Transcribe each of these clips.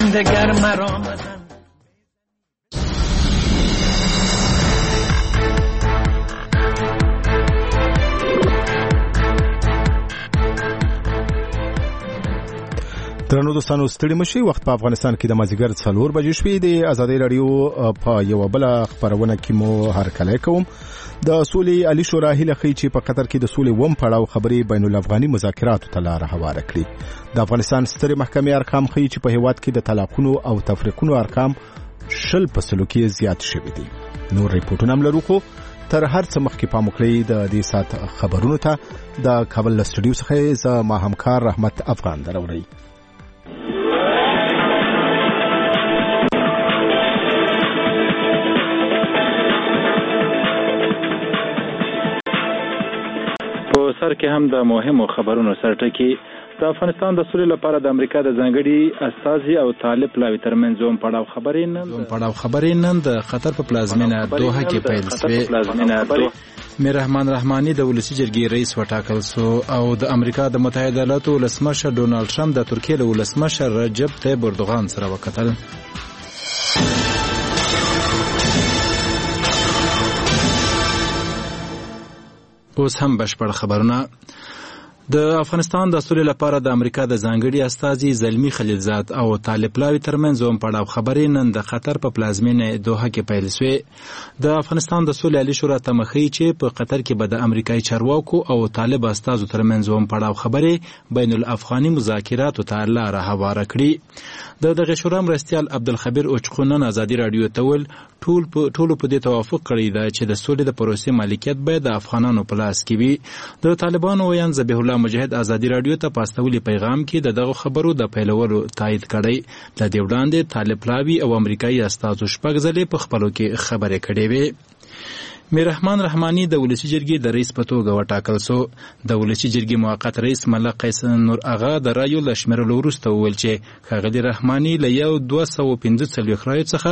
دگر مرامدن. درنو دوستانو ستړي مشي وخت په افغانستان کې د مازیګر 4 بجې شوې د ازادي رادیو په یو بل خبرونه کې مو هرکلی کوم. د سولې عالی شورا هیله کوي چې په قطر کې د سولې وم پړاو خبرې بین الافغاني مذاکراتو ته لار هواره کړي. د افغانستان سترې محکمې ارقام ښیي چې په هیواد کې د طلاقونو او تفریقونو ارقام 10% کې زیات شوي دي. نور ریپورتونه هم لرو خو تر هر څه مخکې پام وکړئ د دې سات خبرونو ته. د کابل له سټوډیو څخه زه ما همکار رحمت افغان دروړی. سر کې هم د مهمو خبرونو سرټکی د افغانستان د سولې لپاره د امریکا د ځانګړي استازي او طالب لاوی ترمنځ هم پړاو خبرې نن د قطر په پلازمینه دوحه کې پیل شوې. میررحمان رحماني د ولسی جرګې رئیس وټاکل شو او د امریکا د متحده ایالاتو ولسمشر ډونالد ټرمپ د ترکیې له ولسمشر رجب طیب اردوغان سره وکتل. اوس هم بشپړ خبرونه. د افغانستان د سولې لپاره د امریکا د ځانګړي استازي زلمی خلیلزاد او طالب لاوی ترمنځ هم پړاو خبرې نن د قطر په پلازمینه دوحه کې پیل شوې. د افغانستان د سولې عالی شورا تمخی چې په قطر کې به د امریکایي چارواکو او طالب استازو ترمنځ هم پړاو خبرې بین الافغاني مذاکراتو ته لار هواره کړي. د دغه شورا مرستیال عبدالخبیر اوچخونن ازادي رادیو ته ول ټولو په دې توافق کړی دی چې د سولې د پروسې مالکیت باید د افغانانو په لاس کې وي. د طالبانو ویان ذبیح الله مجاهد ازادي رادیو ته په استولي پیغام کې دغه خبرو د پیلولو تایید کړی. د دې وړاندې طالب لاوی او امریکایي استازو شپږ ځلې په خپلو کې خبرې کړې وې. میررحمان رحماني د ولسی جرګې د رئیس په توګه وټاکل شو. د ولسی جرګې موقت رئیس ملک قیس نور اغا د رایو له شمیرلو وروسته وویل چې ښاغلي رحماني له 245 رایو څخه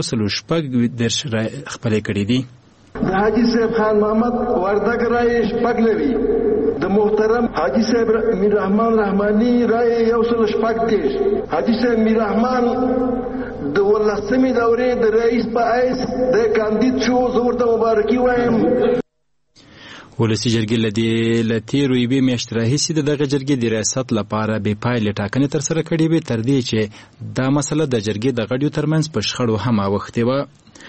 114 خپلې کړې دي. د حاجي صاحب خان محمد وردګ رای شپږ، د محترم حاجي صاحب میررحمان رحماني رای 114، حاجي صاحب میررحمان د ولسمې دورې د رئیس په حیث د کاندید شو. زه ورته مبارکي وایم. ولسی جرګې له تېرو یوې میاشتې راهیسې د دغه جرګې د ریاست لپاره بې پایلې ټاکنې ترسره کړې وې تر دې چې دا مسله د جرګې د غړیو ترمنځ په شخړو هم اوښتې وه.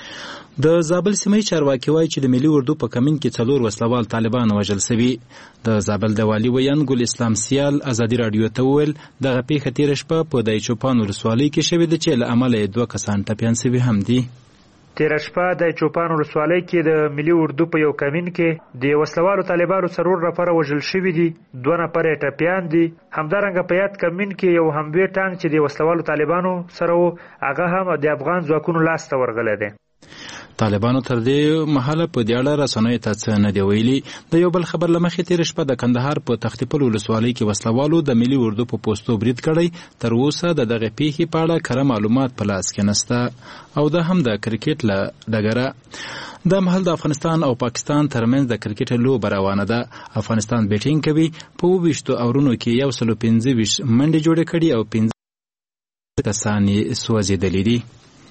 د زابل سیمې چارواکي وایي چې د ملي اردو په کمین کې 4 وسلوال طالبان وژل شوي. د زابل د والي ویان ګل اسلام سیال ازادي رادیو ته وویل دغه پیښه تېره شپه په دایچوپان ولسوالۍ کې شوې ده چې له امله 2 کسان ټپیان شوي هم دي. تېره شپه د چوپان ولسوالۍ کې د ملي اردو په یو کمین کې د وسلوالو طالبانو 4 نفره وژل شوي دي، 2 نفره ټپیان دي. همدارنګه په یاد کمین کې یو هموی ټانک چې د وسلوالو طالبانو سره و هغه هم د افغان ځواکونو لاس ته ورغلی دی. طالبانو تر دې مهاله په دې اړه رسنیو ته څه نه دی ویلي. د یو بل خبر له مخې تېره شپه د کندهار په تختیپل ولسوالۍ کې وسلوالو د ملي اردو په پوستو برید کړی. تر اوسه د دغه پیښې په اړه کره معلومات په لاس کې نشته. او دا هم د کرکټ له ډګره د مهال د افغانستان او پاکستان ترمنځ د کرکټ لوبه روانه ده. افغانستان بیټینګ کوي. په 20 اورونو کې 125 منډې جوړې کړي او 15 کسان یې سوځېدلي دي.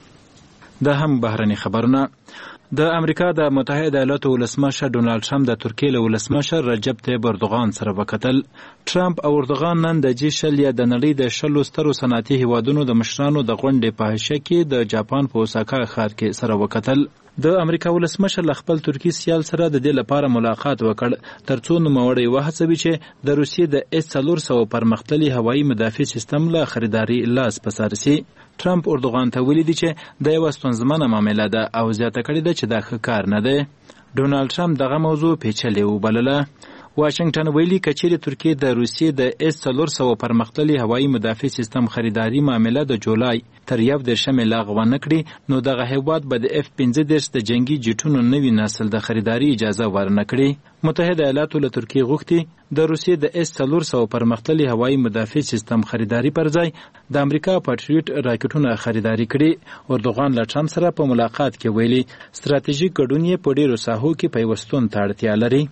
دا هم بهرني خبرونه. د امریکا د متحده ایالاتو ولسمشر ډونالد ټرمپ د ترکیې له ولسمشر رجب طیب اردوغان سره وکتل. ټرمپ او اردوغان نن د G20 یا د نړۍ د 10 سترو صنعتي هیوادونو د مشرانو د غونډې په حاشیه کې د جاپان په اوساکا ښار کې سره وکتل. د امریکا ولسمشر له خپل ترکی سیال سره د دې لپاره ملاقات وکړ ترڅو نوموړی وهڅوي چې د روسیې د S-400 پرمختللي هوایي مدافع سیستم له خریداري لاس په سر شي. ټرمپ اردوغان ته ویلي دي چې د یوه ستونزمنه معامله ده او زیاته کړې ده چې دا ښه کار نه دی. ډونالد ټرمپ دغه موضوع پیچلې وبلله. واشنگټن ویلي که چیرې ترکیې د روسیې د S-400 پرمختللي هوایي مدافع سیستم خریداري معامله د جولای تر 11 لغوه نه کړي نو دغه هیواد به د F-15 د جنگي جیټونو نوي نسل د خریداري اجازه ورنه کړي. متحده ایالاتو له ترکیې غوښتي د روسیې د S-400 پرمختللي هوایي مدافع سیستم خریداري پر ځای د امریکا پاټریوټ راکټونه خریداري کړي. اردوغان له ټرمپ سره په ملاقات کې ویلي ستراتیژیک ګډون یې په ډیرو ساحو کې پیوستون ته اړتیا لري.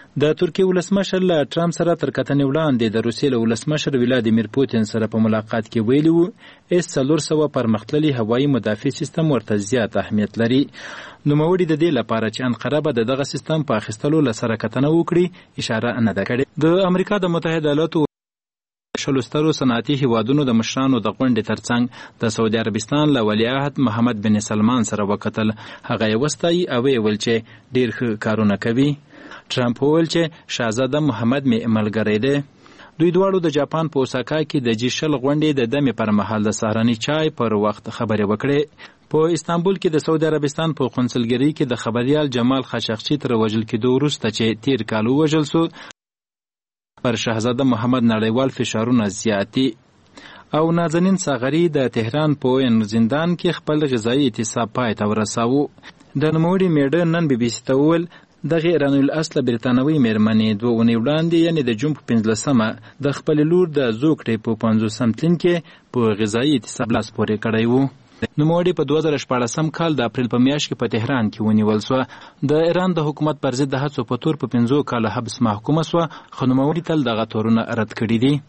د ترکیه ولسمشر له ټرمپ سره تر کتنې وړاندې د روسیې له ولسمشر ولادیمیر پوتین سره په ملاقات کې ویلي وو S-400 پرمختللي هوایي مدافع سیستم ورته زیات اهمیت لري. نوموړي د دې لپاره چې انقره به دغه سیستم په اخیستلو له سره کتنه وکړي اشاره نه ده کړې. د امریکا د متحده ایالاتو شلو سترو صنعتي هیوادونو د مشرانو د غونډې ترڅنګ د سعودي عربستان له ولیعهد محمد بن سلمان سره وکتل. هغه یې وستایي او یې ویل چې ډېر ښه کارونه کوي. ټرمپ وویل چې شاهزاده محمد مې ملګری دی. دوی دواړو د جاپان په اوساکا کې د G20 غونډې د دمې پر مهال د سهارني چای پر وخت خبرې وکړې. په استانبول کې د سعودي عربستان په قونسلګرۍ کې د خبریال جمال خاشقچي تر وژل کېدو وروسته چې تیر کال ووژل سو پر شاهزاده محمد نړیوال فشارونه زیاتي. او نازنین ساغری د تهران په زندان کې خپل غذایی اعتصاب پای ته ورساوه. د نوموړي میډه نن BBC ته وویل دغه ایران الاصل برتانوي میرمنې 2 اونۍ وړاندې یعنی د جون په 15مه د خپل لور د زوکټې په 50 تلین کې په غذایی اعتصاب لاس پورې کړی وو. نوموړي په 2014 کال د اپریل په میاشت کې په تهران کې ونیول سو. د ایران د حکومت پر ضد د هڅو په تور په 15 کال حبس محکومه سو. خو نوموړي تل دغه تورونه رد کړي دي.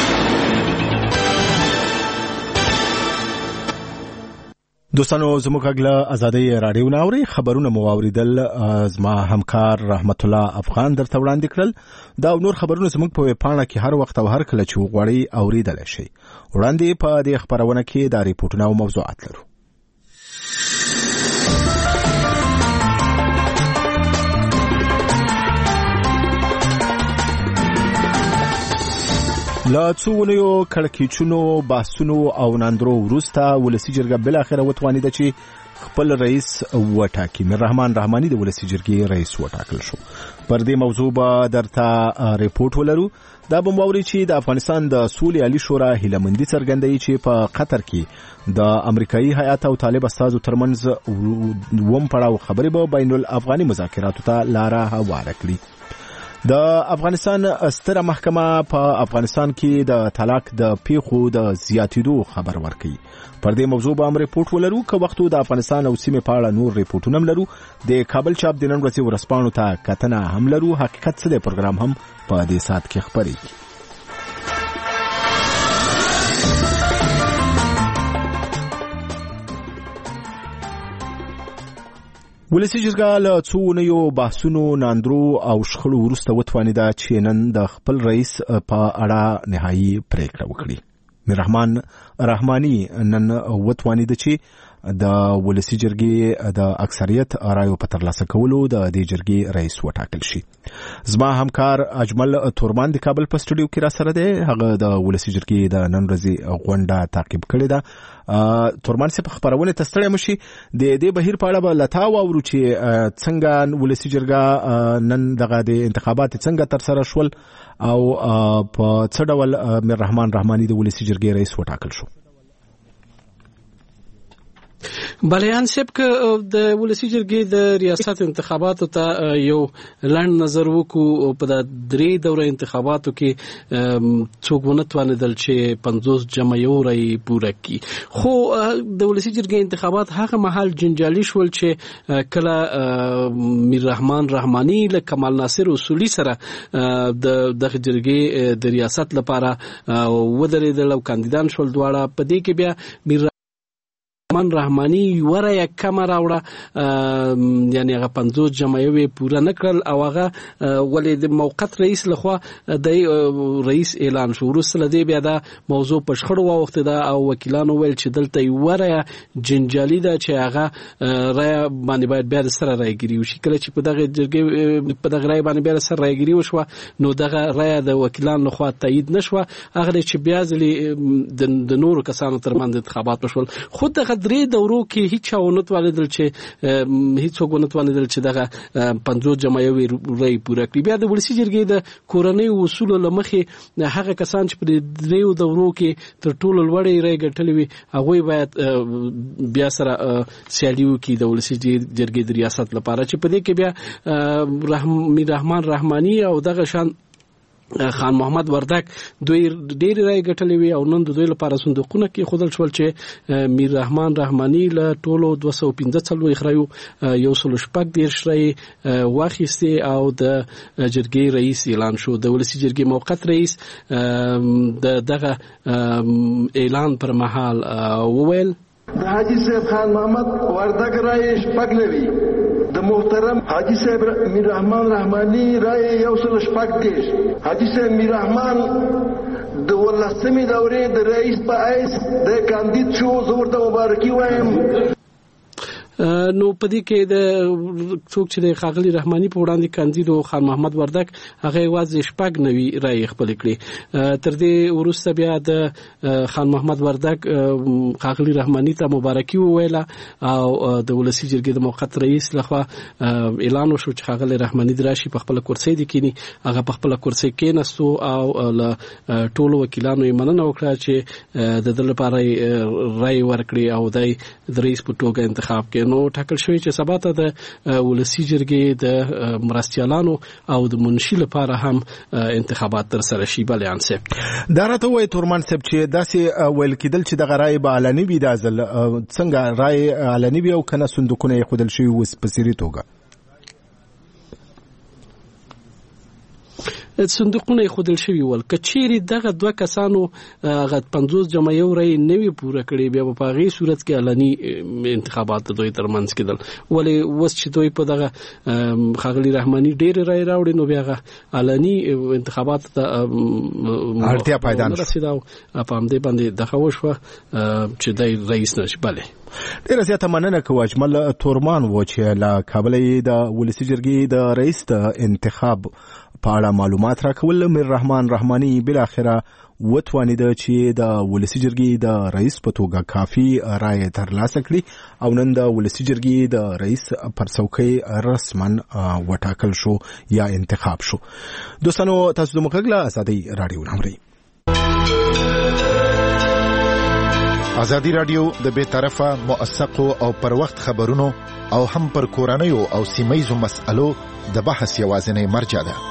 دوستانو زموږ غږ ازادي رادیو ناوري خبرونه مو اوریدل. زما همکار رحمت الله افغان درته وړاندې کړل. دا نور خبرونه زموږ په پاڼه کې هر وخت او هر کله چې وغواړئ اوریدل شي. وړاندې په دې خبرونه کې دا ریپورتونه او موضوعات لرو. لا څونیو کړکېچونو بحثونو او ناندرو وروسته ولسی جرګه بل اخره وتوانیده چې خپل رئیس وټاکي. میر رحمان رحماني د ولسی جرګې رئیس وټاکل شو. پر دې موضوع به درته ریپورت ولرو. دا به موري چې د افغانستان د سولې عالی شورا هیلمندي څرګندوي چې په قطر کې د امریکایي هیئات او طالب استازو ترمنځ ووم پړاو خبرې به بین الافغاني مذاکراتو ته لاره هواره کړي. د افغانستان ستره محکمه په افغانستان کې د طلاق د پیښو د زیاتېدو خبر ورکړي. پر دې موضوع به هم ریپورت ولرو. که وختو د افغانستان او سیمې په اړه نور ریپورتونه هم لرو. د کابل چاپ د نن ورځې ورځپاڼو ته کتنه هم لرو. حقیقت څه دی پروګرام هم په دې ساعت کې خبرېږي. ولسی جرګه له څو اونیو بحثونو ناندرو او شخړو وروسته وتوانیده چې نن د خپل رئیس په اړه نهایي پریکړه وکړي. میر رحمان رحماني نن وتوانیده چې د ولسی جرګې د اکثریت رایو په ترلاسه کولو د دې جرګې رئیس وټاکل شي. زما همکار اجمل تورمان د کابل په سټوډیو کې را سره دی. هغه د ولسی جرګې د نن ورځې غونډه تعقیب کړې ده. تورمان سي په خبرونه تستړی مشي د دې بهیر په اړه به لتا واورو چې څنګه ولسی جرګه نن دغه د انتخابات څنګه تر سره شول او په څه ډول میر رحمان رحماني د ولسی جرګې رئیس وټاکل شو. بلیان سیب که د ولسی جرګې د ریاست انتخاباتو ته یو لاند نظر وکړو په د 3 دوره انتخاباتو کې څوک ونه توانیدل چې 50 جمع یو رای پوره کړي. خو د ولسی جرګې انتخابات هغه مهال جنجالي شول چې کله میر رحمان رحماني له کمال ناصر اصولي سره د جرګې د ریاست لپاره ودرېدل او کاندیدان شول. دواړه په دې کې بیا میر رحمان رحماني ورای کم راوړه یعنی هغه 50 جمعوي پوره نکړل او هغه ولې د موقت رئیس لخوا د رئیس اعلان شو. ورسره دی بیا دا موضوع په شخړو وخت دا او وکیلانو ویل چې دلته ورای جنجالي ده چې هغه رای باندې باید بیا سره رایګری وشي. کله چې په دغه جرګې په دغه رای باندې بیا سره رایګری وشو نو دغه رای د وکیلانو لخوا تایید نشو. هغه چې بیا ځلې د نورو کسانو ترمنځ انتخابات وشول. خود دغه 3 دورو کې هیڅ ونه توانیدل چې هیڅ ونه توانیدل چې دغه 50 جمعوي رای پوره کړي. بیا د ولسی جرګې د کورنۍ اصول لمخې هغه کسان چې په 3 دورو کې تر ټولو لوړې رای ګټلې وي هغه باید بیا سره سیالي وکړي د ولسی جرګې د ریاست لپاره چې په دې کې بیا میر رحمان رحماني او دغه شان خان محمد وردک دوی ډېر رای ګټلې وي او نن د دوی لپاره صندوقونه کې خودل شول چې میر رحمان رحماني له ټولو 215 خرایو 114 رای واخیستي او د جرګې رئیس اعلان شو. د ولسی جرګې موقت رئیس دغه اعلان پر مهال وویل د حاجی صاحب خان محمد وردک رای شپږلوي، د محترم حاجی صاحب میر رحمان رحمانی رای 114، حاجی صاحب میر رحمان د ولسمې دورې د رئیس په حیث د کاندید شو. زه ورته مبارکي وایم. نو پدې کې د څوک چې د خاغلی رحماني په وړاندې کاندید خان محمد وردک هغه واځي شپږ نوي رای خپل کړي. تر دې وروسته بیا د خان محمد وردک خاغلی رحماني ته مبارکي وویله او د ولسی جرګې د موقت رئیس لخوا اعلان وشو چې خاغلی رحماني دراشي په خپل کرسي د کینی. هغه په خپل کرسي کېناستو او له ټولو وکیلانو یې مننه وکړه چې د دل لپاره رای ورکړي او د رئیس په توګه انتخاب کړي. نو ټاکل شوی چې سبا ته د ولسی جرګې د مرستیالانو او د منشي لپاره هم انتخابات تر سره شي. بلیان صاحب دا راته وایي تورمان صاحب چې داسې ویل کېدل چې دغه رای به علني وي، دا ځل څنګه رای علني وي او کنه صندوقونه یې ښودل شوي وس په سري توګه؟ صندوقونه خودل شوی ول کچيري دغه دوه کسانو غ 50 جمع یو رای نوی پوره کړی بیا په هغه صورت کې علني انتخابات دوی ترمنځ کېدل. ولې وس چې دوی په دغه خاغلی رحماني ډېر رای راوړي نو بیا علني انتخابات ته اړتیا پیدا نشي. دا په همدې باندې دغه وشو چې دای رئیس نشي. بله ډیره زیاته مننه کوم اجمل تورمان و چې لا کابل د ولسی جرګې د رئیس ته انتخاب په اړه معلومات راکول. میر رحمان رحماني بل اخره وتوانید چې د ولسی جرګې د رئیس په توګه کافي رائے ترلاسه کړي او نن د ولسی جرګې د رئیس پر څوکۍ رسمن وټاکل شو یا انتخاب شو. دوستانو تاسو د مخګله ازادي رادیو نمبر ازادي رادیو د بے طرفه موثقو او پر وخت خبرونو او هم پر کورنیو او سیمایزو مسألو د بحث یوازینی مرجع ده.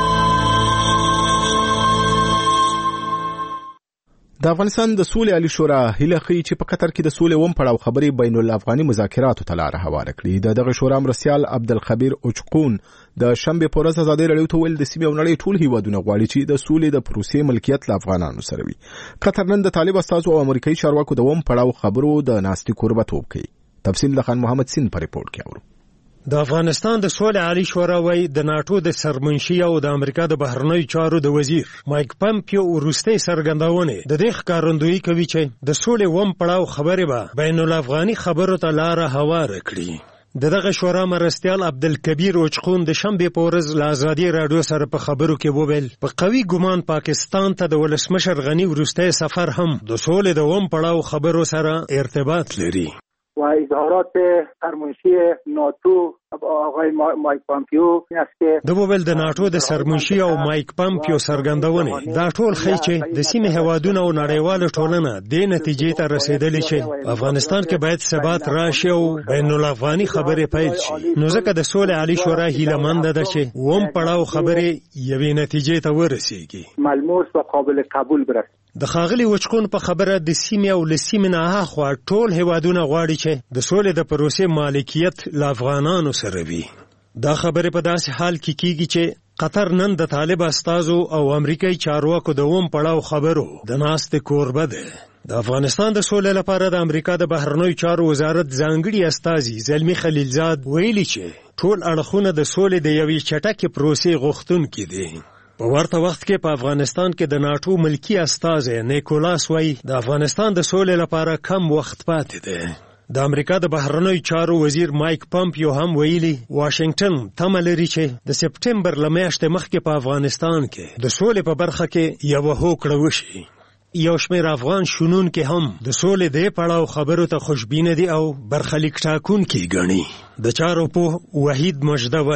د افغانستان د سولې عالی شورا هیله کوي چې په قطر کې د سولې وم پړاو خبرې بین الافغاني مذاکراتو ته لار هواره کړي. دغه شورا مرسیال عبدالخبیر اوچقون د شنبه په ورځ ازادي رادیو ته ویل د سیمې او نړۍ ټول هیوادونه غواړي چې د سولې د پروسې ملکیت له افغانانو سره وي. قطر نن د طالب استازو او امریکایي چارواکو د وم پړاو خبرو د ناستې کوربتوب کوي. تفصیل د خان محمد سین په ریپورت کې اورو. د افغانستان د سولې عالی شورا وای د ناتو د سرمنشي او د امریکا د بهرنیو چارو د وزیر مایک پامپیو ورسته سرګندونه د دې ښکارندوی کوي چې د سولې وم پړاو خبره به بین الافغاني خبرو ته لار هواره کړي. دغه شورا مرستیال عبدالکبیر اوچقون د شنبه په ورځ له ازادي رادیو سره په خبرو کې وویل په قوي ګمان پاکستان ته د ولسمشر غنی ورسته سفر هم د سولې د وم پړاو خبرو سره ارتباط لري. و اظهارات سرمنشی ناتو آقای مایک پامپیو است که د وویل د ناتو د سرمنشي او مایک پامپیو سرګندونه دا ټول ښیي چې د سیمې هوادونو او نړیواله ټولنه د نتیجې ته رسیدلې چې افغانستان کې باید ثبات راشي او بین الافغاني خبرې پیل شي. نو ځکه د سولې عالی شورا هیله مند ده چې وم پړاو خبرې یوې نتیجې ته ورسیږي، ملموس و قابل قبول برسي. د خاغلی وچقون په خبره د سیمې او لسیمې نه اخوا ټول هوادونه غواړي چې د سولې د پروسې مالکیت له افغانانو سره وي. دا خبره په داسې حال کې کیږي چې قطر نن د طالب استازو او امریکایي چارواکو د وم پړاو خبرو د ناستې کوربه ده. د افغانستان د سولې لپاره د امریکا د بهرنیو چارو وزارت ځانګړي استازي زلمی خلیلزاد ویلي چې ټول اړخونه د سولې د یوې چټکې پروسې غوښتونکي دي. په ورته وخت کې په افغانستان کې د ناتو ملکی استازی نیکولاس وای د افغانستان د سولې لپاره کم وخت پاتې دی. د امریکا د بهرنیو چارو وزیر مایک پامپیو هم ویلي واشنگټن تمه لري چې د سپټمبر له میاشتې مخکې په افغانستان کې د سولې په برخه کې یوه هوکړه وشي. یو شمېر افغان شنونکي هم د سولې د پړاو خبرو ته خوشبینه دي او برخلیک ټاکونکي ګڼي. د چارو په وحید مجده وایي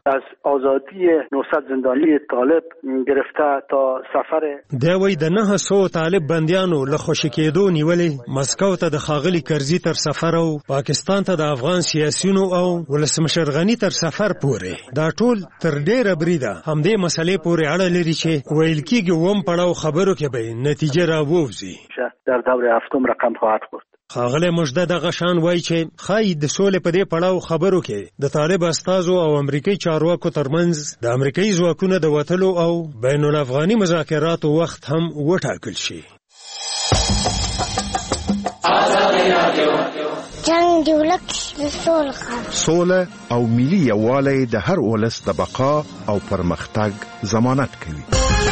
از آزادی 900 زندانی طالب گرفته تا سفر دا وی د 900 طالب بندیانو له خوشی کېدو نیولې مسکو ته د ښاغلي کرزي تر سفر او پاکستان ته د افغان سیاسیونو او ولسمشر غني تر سفر پورې دا ټول تر ډیره بریده همدې مسلې پورې اړه لري چې ویل کېږي وم پړاو خبرو کې به نتیجه راووځي. در دور هفتم رقم خواهد خورد. ښاغلی مجده دغه شان وایي چې ښایي د سولې په دې پړاو خبرو کې د طالب استازو او امریکایي چارواکو ترمنځ د امریکایي ځواکونو د وتلو او بین الافغاني مذاکراتو وخت هم وټاکل شي. جنگ د ولک د سوله او ملي یووالی د هر ولس د بقا او پرمختګ ضمانت کوي.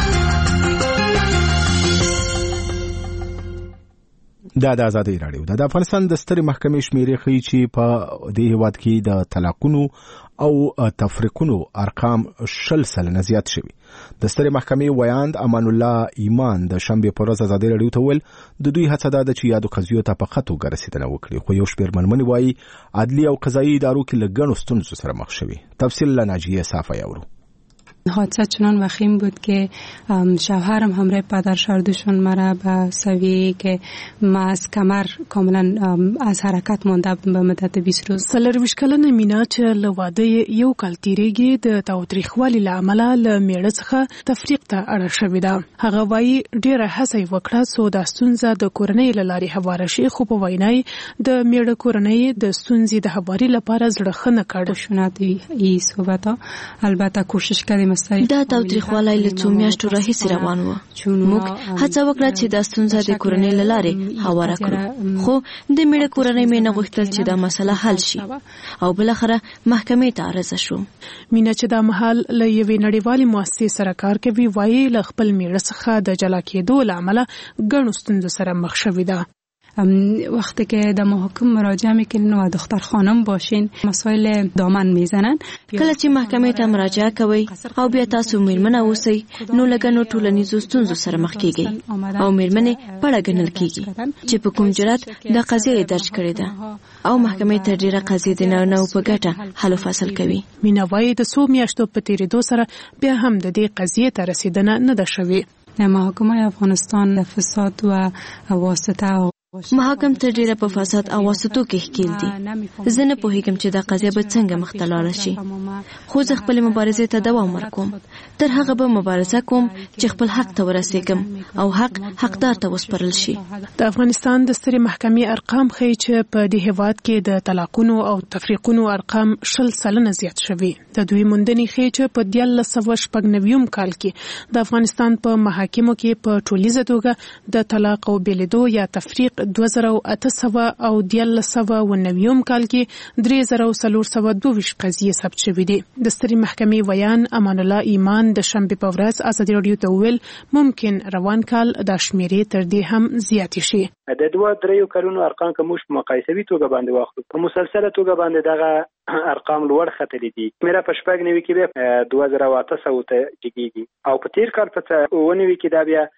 د آزادۍ راډیو د افغانستان د سترې محکمې شمیرې ښیي چې په دې هیواد کې د طلاقونو او تفریقونو ارقام 60% زیات شوي. د سترې محکمې ویاند امان الله ایمان د شنبې په ورځ آزادۍ راډیو ته وویل د دوی هڅه ده چې یادو قضیو ته په ښه توګه رسېدنه وکړي، خو یو شمېر مېرمنې وایي عدلي او قضایي ادارو کې له ګڼو ستونزو سره مخ شوي. تفصیل له ناجیه صافی اورو. حادثه چنان وخیم بود که شوهرم همراه پدرشاردوشون مرا به سویه که ما از کمر کاملا از حرکت مانده به مدت 20 روز. سلرویش کلنه مینا چې له واده یو کال تیریږي د تاوتریخوالي له امله له میړه څخه تفریق ته اړه شوې ده. هغه وایي ډېره هڅه یې وکړه څو دا ستونزه د کورنۍ له لارې هواره شي، خو په وینا د میړه کورنۍ د ستونزې د هواري لپاره زړه ښه نه کړ. خشونت ای صحبت‌ها البته کوشش کردیم دا تاوتریخوالی له څو میاشتو راهیسې روان و. موږ هڅه وکړه چې دا ستونزه د کورنۍ له لارې هواره کړو، خو د میړه کورنۍ مې نه غوښتل چې دا مسله حل شي او بالاخره محکمې ته عرضه شو. مینا چې دا مهال له یوې نړیوالې مؤسسې سره کار کوي وایي له خپل میړه څخه د جلا کېدو له امله ګڼو ستونزو سره مخ شوې ده. وقتی که در محکم مراجعه میکنین و دختر خانم باشین مسائل دامن میزنن. کله چې محکمې ته مراجعه کوي او بیا تاسو میرمنه اوسئ نو له ګڼو ټولنیزو ستونزو سره مخ کیږئ او میرمنې پړه ګڼل کیږي چې په کوم جرات د قضیې درج کړې ده او محکمې ته ډیره قضیې د نو په ګټه حل فصل کوي. مینا وایي د څو میاشتو په تیریدو سره بیا هم د دې قضیې ته رسیدنه نه ده شوې. محاکمه افغانستان د فساد و واسطه محاکم تر ډیره په فساد او واسطو کې ښکیل دي. زه نه پوهیږم چې دا قضیه به څنګه مخته لاړه شي، خو زه خپل مبارزې ته دوام ورکوم. تر هغه به مبارزه کوم چې خپل حق ته ورسېږم او حقدار ته وسپارل شي. د افغانستان د سترې محکمې ارقام ښیي چې په دې هیواد کې د طلاقونو او تفریقونو ارقام 60% زیات شوي. د دوی موندنې ښیي چې په 1996 کال کې د افغانستان په محاکمو کې په ټولیزه توګه د طلاق او بېلېدو یا تفریق 2800 او 1990 کال کې 3422 قضیې ثبت شوې دي. د سترې محکمې ویان امان الله ایمان د شنبې په ورځ ازادي راډیو ته وویل ممکن روان کال د شمیرې تر دې هم زیاتې شي. د 2-3 کلونو ارقام که موږ په مقایسوي توګه باندې واخلو په مسلسله توګه باندې دغه ارقام لوړ ختلي دي. میرا په شپږ نوي کې به 2800 ته ټیږي او په تیر کال په 19 کې دا بیا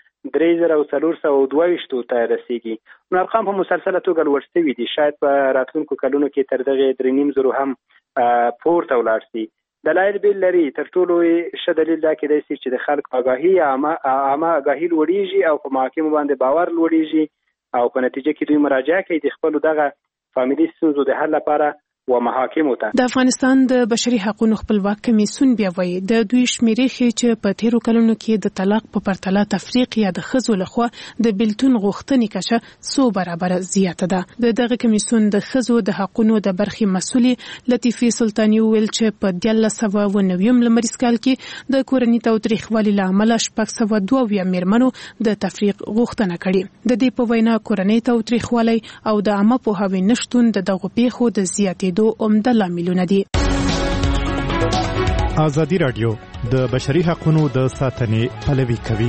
3422 ته رسیږي. نو ارقام په مسلسله توګه لوړ شوي دي. شاید په راتلونکو کلونو کې تر دغه 3.5 هم پورته ولاړ شي. دلایل بیل لري. تر ټولو ښه دلیل دا کېدای شي چې د خلک آگاهي عامه آگاهي لوړیږي او په محاکمو باندې باور لوړیږي او په نتیجه کې دوی مراجعه کوي د خپل دغه فامیلی ستونزو د حل لپاره و محاکمو ته. د افغانستان د بشري حقوقو خپلواک کمیسیون بیا وایي د دوی شمیرې ښیي چې په تیرو کلونو کې د طلاق په پرتله تفریق یا د ښځو لخوا د بیلتون غوښتنې کچه 100 برابره زیاته ده. دغه کمیسیون د ښځو د حقوقو د برخې مسؤلې لطیفه سلطانی ویل چې په 1990 لمریز کال کې د کورنۍ تاوتریخوالي له امله 602 میرمنو د تفریق غوښتنه کړې. د دې په وینا کورنۍ تاوتریخوالي او د عامه پوهاوي نشټون د دغو پیښو د زیاتې دو عمده لاملونه دي. ازادي راډیو د بشري حقوقو د ساتنې پلوي کوي.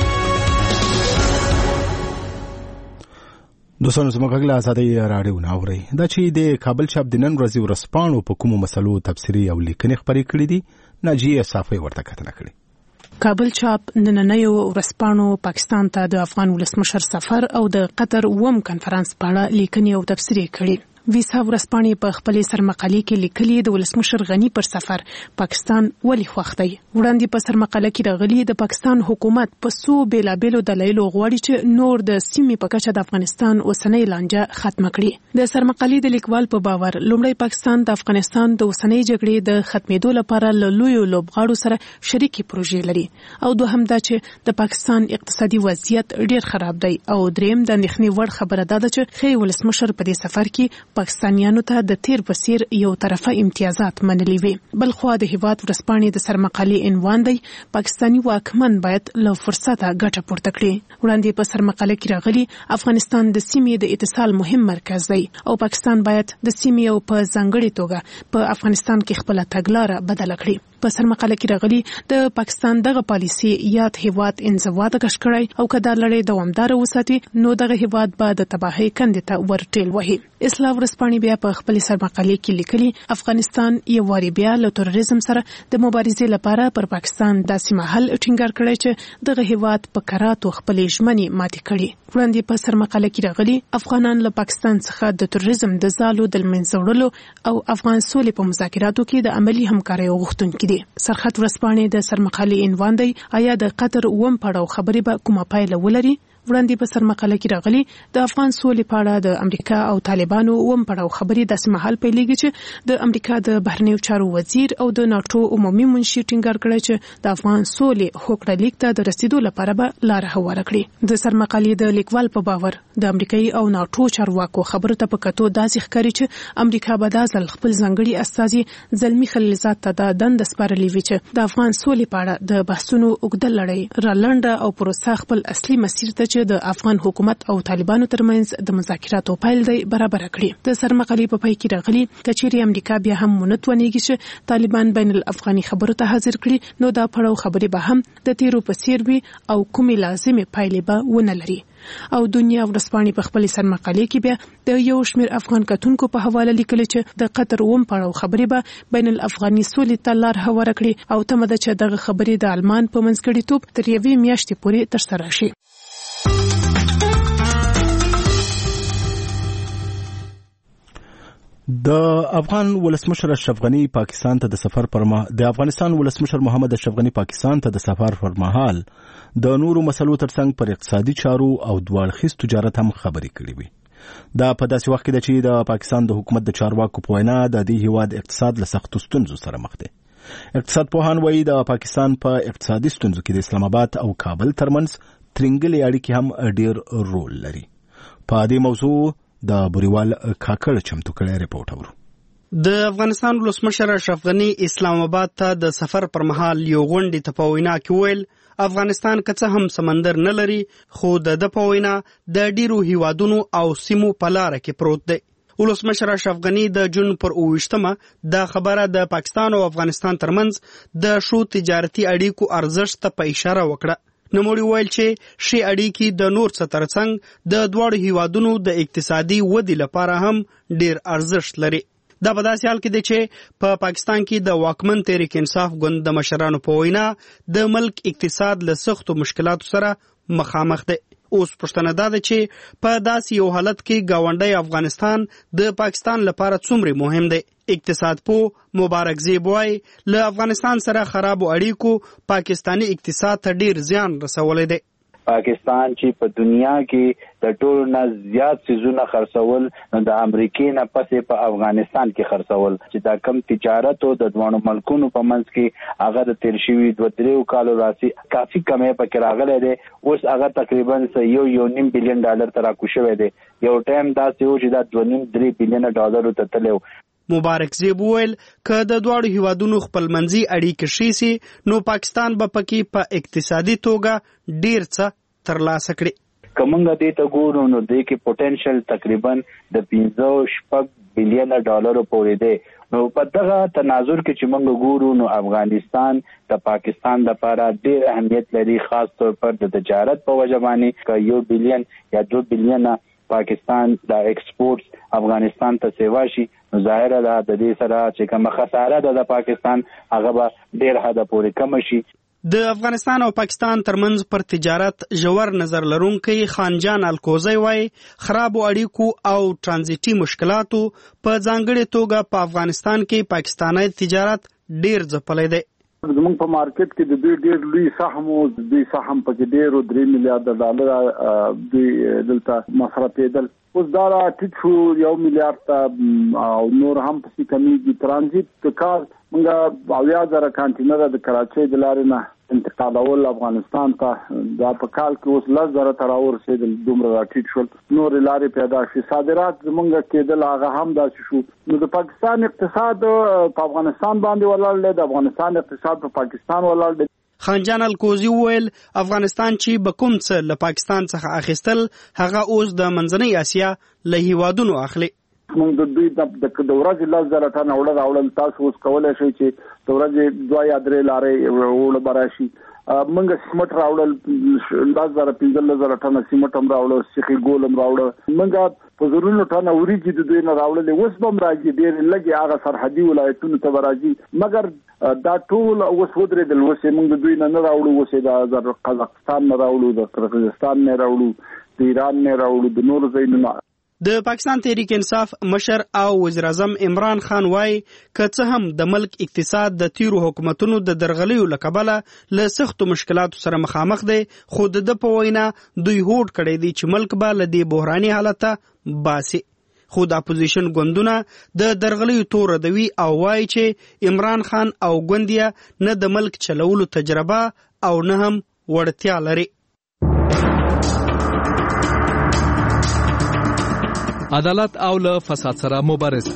دوستانو زموږ غږ له ازادي راډیو نه اورئ. دا چې د کابل چاپ د نن ورځې ورځپاڼو په کومو مسلو تبصرې او لیکنې خپرې کړې دي ناجیه صافی ورته کتنه کړې. کابل چاپ نننیو ورځپاڼو پاکستان ته د افغان ولسمشر سفر او د قطر وم کنفرانس په اړه لیکنې او تبصرې کړې. ویسا ورځپاڼې په خپل سرمقالې کې لیکلي د ولسمشر غنی پر سفر پاکستان ولې خوښ دی. وړاندې په سرمقاله کې راغلي د پاکستان حکومت په څو بیلابېلو دلایلو غواړي چې نور د سیمې په کچه د افغانستان اوسنۍ لانجه ختمه کړي. د سرمقالې د لیکوال په باور لومړی پاکستان د افغانستان د اوسنۍ جګړې د ختمېدو لپاره له لویو لوبغاړو سره شریکي پروژې لري او دوهم دا چې د پاکستان اقتصادي وضعیت ډېر خراب دی او دریم د اندېښنې وړ خبره ده چې خې ولسمشر په دې سفر کې پاکستانیانو ته د تیر بصیر یو طرفه امتیازات منلي وي. بل خو د هیواد ورځپاڼې د سرمقالې عنوان دی پاکستاني واکمن باید له فرصته ګټه پورته کړي. وړاندې په سرمقاله کې راغلي افغانستان د سیمې د اتصال مهم مرکز دی او پاکستان باید د سیمې او په ځانګړي توګه په افغانستان کې خپل تګلاره بدله کړي. په سرمقاله کې راغلي د پاکستان دغه پالیسي یاد هیواد انزوا ته کش کړی او کدا لړۍ دوامدار وساتي نو دغه هیواد به د تباهۍ کندې ته ورټیل وهي. اسلام ورځپاڼې بیا په خپل سرمقالې کې لیکلي افغانستان یو واری بیا له تروریزم سره د مبارزې لپاره پر پاکستان داسې مهال ټینګار کړی چې دغه هیواد په کراتو خپلې ژمنې ماتې کړي. وړاندې په سرمقاله کې راغلي افغانان له پاکستان څخه د تروریزم د زالو د منځه وړلو او افغان سولې په مذاکراتو کې د عملی همکارۍ غوښتونکي دي. سرخط ورځپاڼې د سرمقالې عنوان دی آیا د قطر اووم پړاو خبرې به کومه پایله ولري. وړاندې په سرمقاله کې راغلي د افغان سولې په اړه د امریکا او طالبانو اووم پړاو خبرې داسې مهال پیلېږي چې د امریکا د بهرنیو چارو وزیر او د ناټو عمومي منشي ټینګار کړی چې د افغان سولې هوکړه لیک ته د رسیدو لپاره به لار هواره کړي. د سرمقالې د لیکوال په باور د امریکایي او ناټو چارواکو خبرو ته په کتو داسې ښکاري چې امریکا به دا ځل خپل ځانګړي استازي زلمي خلیلزاد ته د دنده سپارلې وي چې د افغان سولې په اړه د بحثونو اوږده لړۍ رالنډه او پروسه خپل اصلي مسیر ته د افغان حکومت او طالبانو ترمنځ د مذاکراتو پیل دی برابر کړي. د سرمقالې په پای کې راغلي کچېرې امریکا بیا هم مونږ ونیږي چې طالبان بین الافغاني خبرو ته حاضر کړي نو دا پړاو خبرې به هم د تیرو په څیر وي او کومې لازمې پایلې به ونه لري. او دنیا ورځپاڼې په خپل سرمقالې کې بیا د یو شمېر افغان کتونکو په حواله لیکلي چې د قطر اووم پړاو خبرې به بین الافغاني سولې ته لار هواره کړي او تمه ده چې دغه خبرې د آلمان په منځګړیتوب تر یوې میاشتې پورې ترسره شي. د افغان ولسمشر اشرف غنی پاکستان ته د سفر پر د افغانستان ولسمشر محمد اشرف غنی پاکستان ته د سفر پر مهال د نورو مسلو ترڅنګ پر اقتصادي چارو او دوړخیز تجارت هم خبرې کړې وي. دا په داسې وخت کې ده چې د پاکستان د حکومت د چارواکو په وینا د دې هیواد اقتصاد له سختو ستونزو سره مخ دی. اقتصاد پوهان وایي د پاکستان په اقتصادي ستونزو کې د اسلام آباد او کابل ترمنځ ترنګلې اړیکې هم ډېر رول لري. په دې موضوع د بریوال کاکړ چمتو کړی ریپورت اورو. د افغانستان ولسمشر اشرف غنی اسلام آباد ته د سفر پر مهال یو غونډې ته په وینا کې ویل افغانستان که څه هم سمندر نه لري خو د په وینا د ډیرو هیوادونو او سیمو په لاره کې پروت دی. ولسمشر اشرف غنی د جون پر 28مه دا خبره د پاکستان او افغانستان ترمنځ د شو تجارتي اړیکو ارزښت ته په اشاره وکړه. نوموړي ویل چې شی اړیکې د نور څه ترڅنګ د دواړو هیوادونو د اقتصادي ودې لپاره هم ډیر ارزښت لري. دا په داسې حال کې دی چې په پاکستان کې د واکمن تحریک انصاف ګوند د مشرانو په وینا د ملک اقتصاد له سختو مشکلاتو سره مخامخ دی. اوس پوښتنه دا ده چې په داسې یو حالت کې گاونډی افغانستان د پاکستان لپاره څومره مهم دی. اقتصاد پو مبارک زیب وایي له افغانستان سره خرابو اړیکو پاکستاني اقتصاد ته ډیر زیان رسولی دی. پاکستان چې په دنیا کې د ټولو نه زیات سيزونه خرڅول نو د امریکای نه پسې په افغانستان کې خرڅول چې دا کم تجارت او د دوه ملکونو په منځ کې هغه د تیر شوي 2-3 کالو راسي کافي کمې پکې راغلي دي. اوس هغه تقریبا 1.5 بلین ډالر ته راکوز شوی دی. یو ټایم داسې و چې دا 2.3 بلین ډالر ته تللی. مبارک زیب ویل که د دواړو هیوادونو خپلمنځي اړیکې ښې سي نو پاکستان به پکې په اقتصادي توګه ډیر څه ترلاسه کړي. کومنګ دې ته ګورو نو دې کې پوتنشل تقریبا د 15 بلین ډالر پورې دی. نو په دغه تناظر کې چې موږ ګورو نو افغانستان د پاکستان لپاره ډیر اهمیت لري، خاص طور پر د تجارت په وجه باندې که 1 بلین یا 2 بلین پاکستان د ایکسپورټس افغانستان ته سیوا شي نو ظاهر ده د دې سره چې کوم خساره ده د پاکستان هغه به ډیر حد پورې کم شي. د افغانستان او پاکستان ترمنځ پر تجارت ژور نظر لرونکي خانجان الکوزی وای خرابو اړیکو او ترانزیتي مشکلاتو په ځانګړې توګه په افغانستان کې پاکستاني تجارت ډیر ځپلی دی. زمونږ په مارکیټ کې د دوی ډیر لوی سهم او دوی سهم پکې ډیر 3 میلیارډ ډالر دوی دلته مصرفېدل. اوس دا ټیټ شو 1 میلیارډ او نور هم پسې کمیږي. ترانزیت کار موږ 80,000 کانټینر د کراچۍ د لارې نه انتقالول افغانستان ته دا په کال کې اوس 10,000 تر ورسېدل، دومره راټیټ شول. نور لارې پیدا شي، صادرات زمونږ کېدل هغه هم داسې شو. نو د پاکستان اقتصاد په افغانستان باندې ولاړ دی، د افغانستان اقتصاد په پاکستان ولاړ دی. خانجان الکوزی وویل افغانستان چې به کوم څه له پاکستان څخه اخیستل هغه اوس د منځنۍ اسیا له هیوادونو اخلي. موږ د دوی د ورځې 10,000 ټن اوړه راوړل، تاسو اوس کولی شئ چې د ورځې 2 یا 3 لارې اوړه به راشي. موږ سیمټ راوړل 10,000-15,000 ټن سیمټ هم راوړل، سیخي ګول هم راوړل. موږ په زرونو ټن وریجې د دوی نه راوړلې، اوس به هم راځي، ډېرې لږې هغه سرحدي ولایتونو ته به راځي. مګر دا ټول اوس ودرېدل. اوس یې موږ د دوی نه راوړو، اوس یې د قزاقستان نه راوړو، د قرغیزستان نه راوړو، د ایران نه راوړو، د نورو ځایونو نه. د پاکستان تحریک انصاف مشر او وزیر اعظم عمران خان وای که څه هم د ملک اقتصاد د تیرو حکومتونو د درغلیو له کبله له سختو مشکلاتو سره مخامخ دی، خو د په وینا دوی هوډ کړی دی چې ملک به له دې بحراني حالته باسي. خو د اپوزیشن ګوندونه د درغلیو تور ردوي او وای چې عمران خان او ګوندیه نه د ملک چلولو تجربه او نه هم وړتیا لري. عدالت او له فساد سره مبارزه.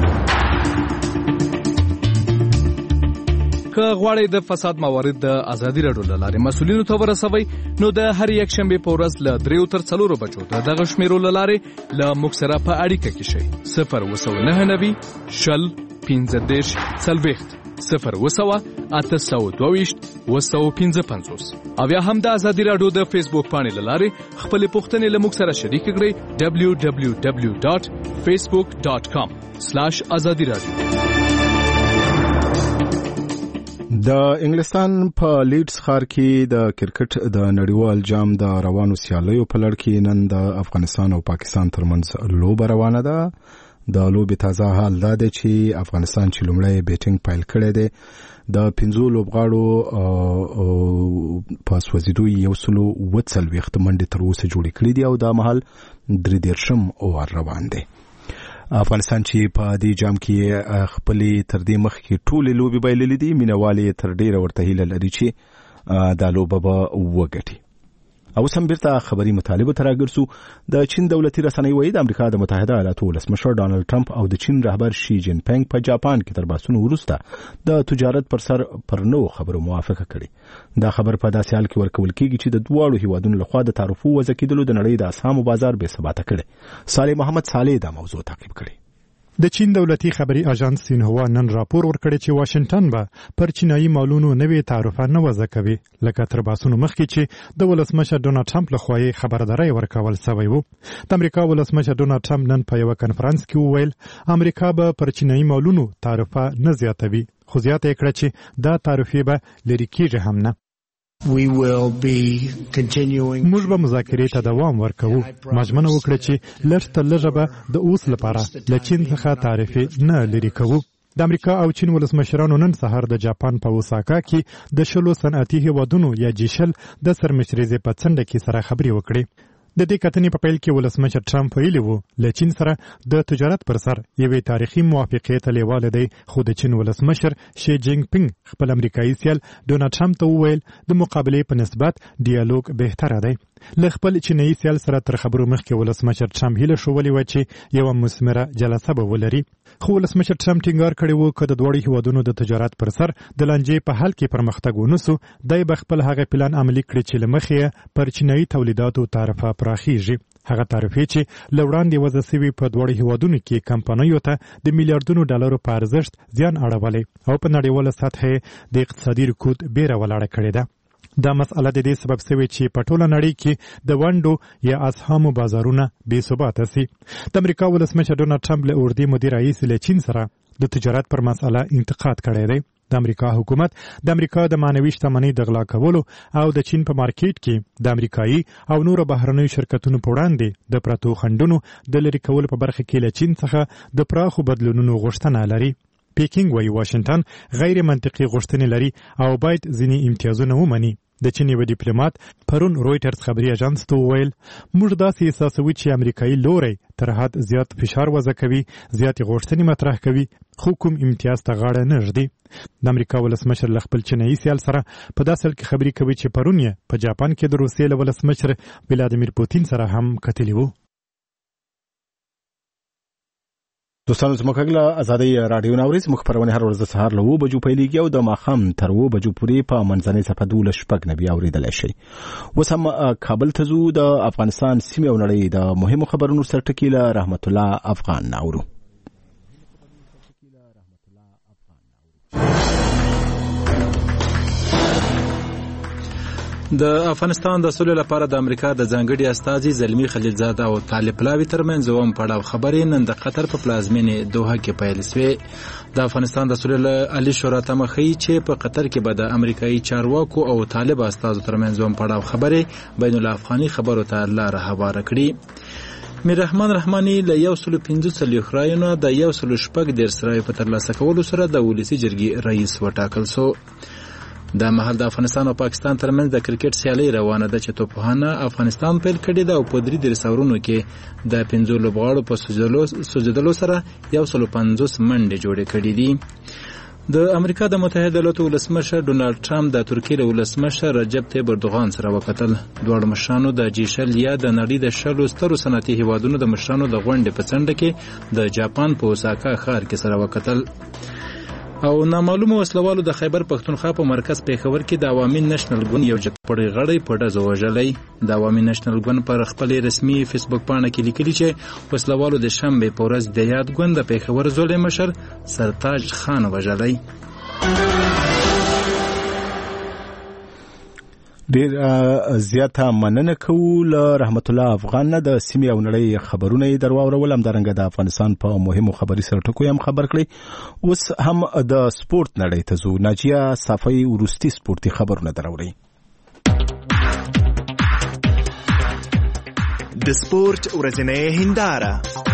که غواړئ د فساد موارد د ازادي راډیو له لارې مسؤلینو ته ورسوئ، نو د هر یک شنبې په ورځ له 3 تر 4 بجو د دغه شمیرو له لارې له موږ سره په اړیکه کې شئ. 02990 شل 15 40 020-822-255 او یا هم د ازادي راډیو د فیسبوک پاڼې له لارې خپلې پوښتنې له موږ سره شریک کړئ. www.facebook.com/azadi radio. د انګلستان په لیډز ښار کې د کرکټ د نړیوال جام د روانو سیالیو په لړ کې نن د افغانستان او پاکستان ترمنځ لوبه روانه ده. د لوبې تازه حال دا دی چې افغانستان چې لومړی بیټینګ پیل کړی دی د 5 لوبغاړو په سوځېدو 140 منډې تر اوسه جوړې کړې دي او دا مهال 33 اوور روان دی. افغانستان چې په دې جام کې خپلې تر دې مخکې ټولې لوبې بایللې دي، مینوالې تر ډېره ورته هیله لري چې دا لوبه به وګټي. او سم بیرته خبري مطالبه ته راګرځو. د چین دولتي رسنۍ وایي د امریکا د متحده ایالاتو ولسمشر ډانلډ ټرمپ او د چین رهبر شي جین پینګ په جاپان کې تر بحثونو وروسته د تجارت پر سر پر نوو خبرو موافقه کړې. دا خبر په داسې حال کې ورکول کېږي چې د دواړو هیوادونو لخوا د تعرفو وضع کېدلو د نړۍ د اسهامو بازار بې ثباته کړي. صالح محمد صالح دا موضوع تعقیب کړي. د چین دولتي خبري اژانس سینهوا نن راپور ورکړی چې واشنگټن به پر چینایي مالونو نوې تعرفه نه وضع کوي، لکه تر بحثونو مخکې چې د ولسمشر ډونالډ ټرمپ لخوا یې خبرداری ورکول شوی و. د امریکا ولسمشر ډونالډ ټرمپ نن په یو کنفرانس کې وویل امریکا به پر چینایي مالونو تعرفه نه زیاتوي، خو زیاته کړه چې دا تعرفې به لرې کېږي هم نه. موږ به مذاکرې ته دوام ورکوو. مجمنه وکړه چې لږ تر لږه به د اوس لپاره له چین څخه تعرفې نه لرې کوو. د امریکا او چین ولسمشرانو نن سهار د جاپان په اوساکا کې د 10 صنعتي هیوادونو یا جیشل د سرمشرزې په څنډه کې سره خبرې وکړې. د دې کتنې په پیل کې ولسمشر ټرمپ ویلي و له چین سره د تجارت پر سر یوې تاریخي موافقې ته لیواله دی، خو د چین ولسمشر شي جینګ پینګ خپل امریکایي سیال ډونالډ ټرمپ ته وویل د مقابلې په نسبت ډیالوګ بهتره دی. له خپل چینایي سیال سره تر خبرو مخکې ولسمشر ټرمپ هیله شولې و چې یوه مثمره جلسه به ولري، خو ولسمشر ټرمپ ټینګار کړی و که د دواړو هیوادونو د تجارت پر سر د لانجې په حل کې پرمختګ ونسو، دی به خپل هغه پلان عملي کړي چې له مخې پر چینایي تولیداتو تعرفه پراخیږي. هغه تعرفې چې له وړاندې وضع سوي په دواړو هیوادونو کې کمپنیو ته د میلیارډونو ډالرو په ارزښت زیان اړولی او په نړیواله سطحه د اقتصادي رکود بیره ولاړه کړې ده. دا مسئله د دې سبب شوې چې په ټوله نړۍ کې د ونډو یا اسهامو بازارونه بې ثباته سي. د امریکا ولسمشر ډونالډ ټرمپ له اوږدې مودې راهیسې له چین سره د تجارت پر مسئله انتقاد کړی دی. د امریکا حکومت د امریکا د معنوي شتمنۍ د غلا کولو او د چین په مارکیټ کې د امریکایي او نورو بهرنیو شرکتونو په وړاندې د پرتو خنډونو د لرې کولو په برخه کې له چین څخه د پراخو بدلونونو غوښتنه لري. پیکینګ وايي واشنگټن غیر منطقي غوښتنې لري او باید ځینې امتیازونه ومني. د چین یو ډیپلوماټ پرون رويټرز خبري اژانس ته وویل موږ داسې احساسوي چې امریکایي لوري تر حد زیات فشار وضع کوي، زیات غوښتنې مطرح کوي، خو کوم امتیاز ته غاړه نه ږدي. د امریکا ولسمشر له خپل چینایي سیال سره په داسې حال کې خبرې کوي چې پرون یې په جاپان کې د روسیې له ولسمشر ولادیمیر پوتین سره هم کتلي وو. دوستانو زموږ غږ ازادي رادیو ناوري زموږ خبرونه هر ورځ سهار له 9 بجو پیلېږي او د ماښام تر 9 بجو پورې په منځنۍ صفحه 12 شپږ نبي اوریدلای شي. اوس هم کابل ته ځو. د افغانستان سیمې او نړۍ د مهمو خبرونو سره ټکی له رحمت الله افغان ناورو. د افغانستان د سولې لپاره د امریکا د ځانګړي استازي زلمی خلیلزاد او طالب لاوی ترمنځ اوم پړاو خبرې نن د قطر په پلازمینې دوحه کې پیل شوې. د افغانستان د سولې عالی شورا ته مخې چې په قطر کې به د امریکایي چارواکو او طالب استازو ترمنځ اوم پړاو خبرې بین الافغاني خبرو ته لار هواره کړي. میر رحمان رحماني له 115 رایونو د 114 رایو په ترلاسه کولو سره د ولسی جرګې رئیس وټاکل شو. د مهال د افغانستان او پاکستان ترمنځ د کرکټ سیالي روانه ده چې توپخانه افغانستان پیل کړی ده او په 3 سورونو کې د 15 لوبغاړو په سوځیدلو سره 150 منډې جوړې کړې دي. د امریکا د متحده ایالاتو ولسمشر ډونالد ټرمپ د ترکیې له ولسمشر رجب طیب اردوغان سره وکتل. دواړو مشرانو د جیشل یا د نړۍ د شلو سترو صنعتي هیوادونو د مشرانو د غونډې په څنډه کې د جاپان په اوساکا ښار کې سره وکتل. او نامعلومه وسلوالو د خیبر پښتونخوا په مرکز پیښور کې د عوامي نېشنل ګوند یو جګپړی غړی په ډزو وژلی. د عوامي نېشنل ګوند پر خپل رسمي فیسبوک پاڼه کې لیکلي چې وسلوالو د شنبې په ورځ د یاد ګوند د پیښور زولی مشر سرتاج خان وژلی. ډیر زیاته مننه کوو له رحمت الله افغان نه د سیمې او نړۍ خبرونه یې درواورول. همدارنګه د افغانستان په مهمو خبري سره ټکو هم خبر کړی. اوس هم د سپورت نړۍ ته ځو. ناجیه صافی وروستي سپورتي خبرونه دراوړي. د سپورت ورځنۍ هنداره.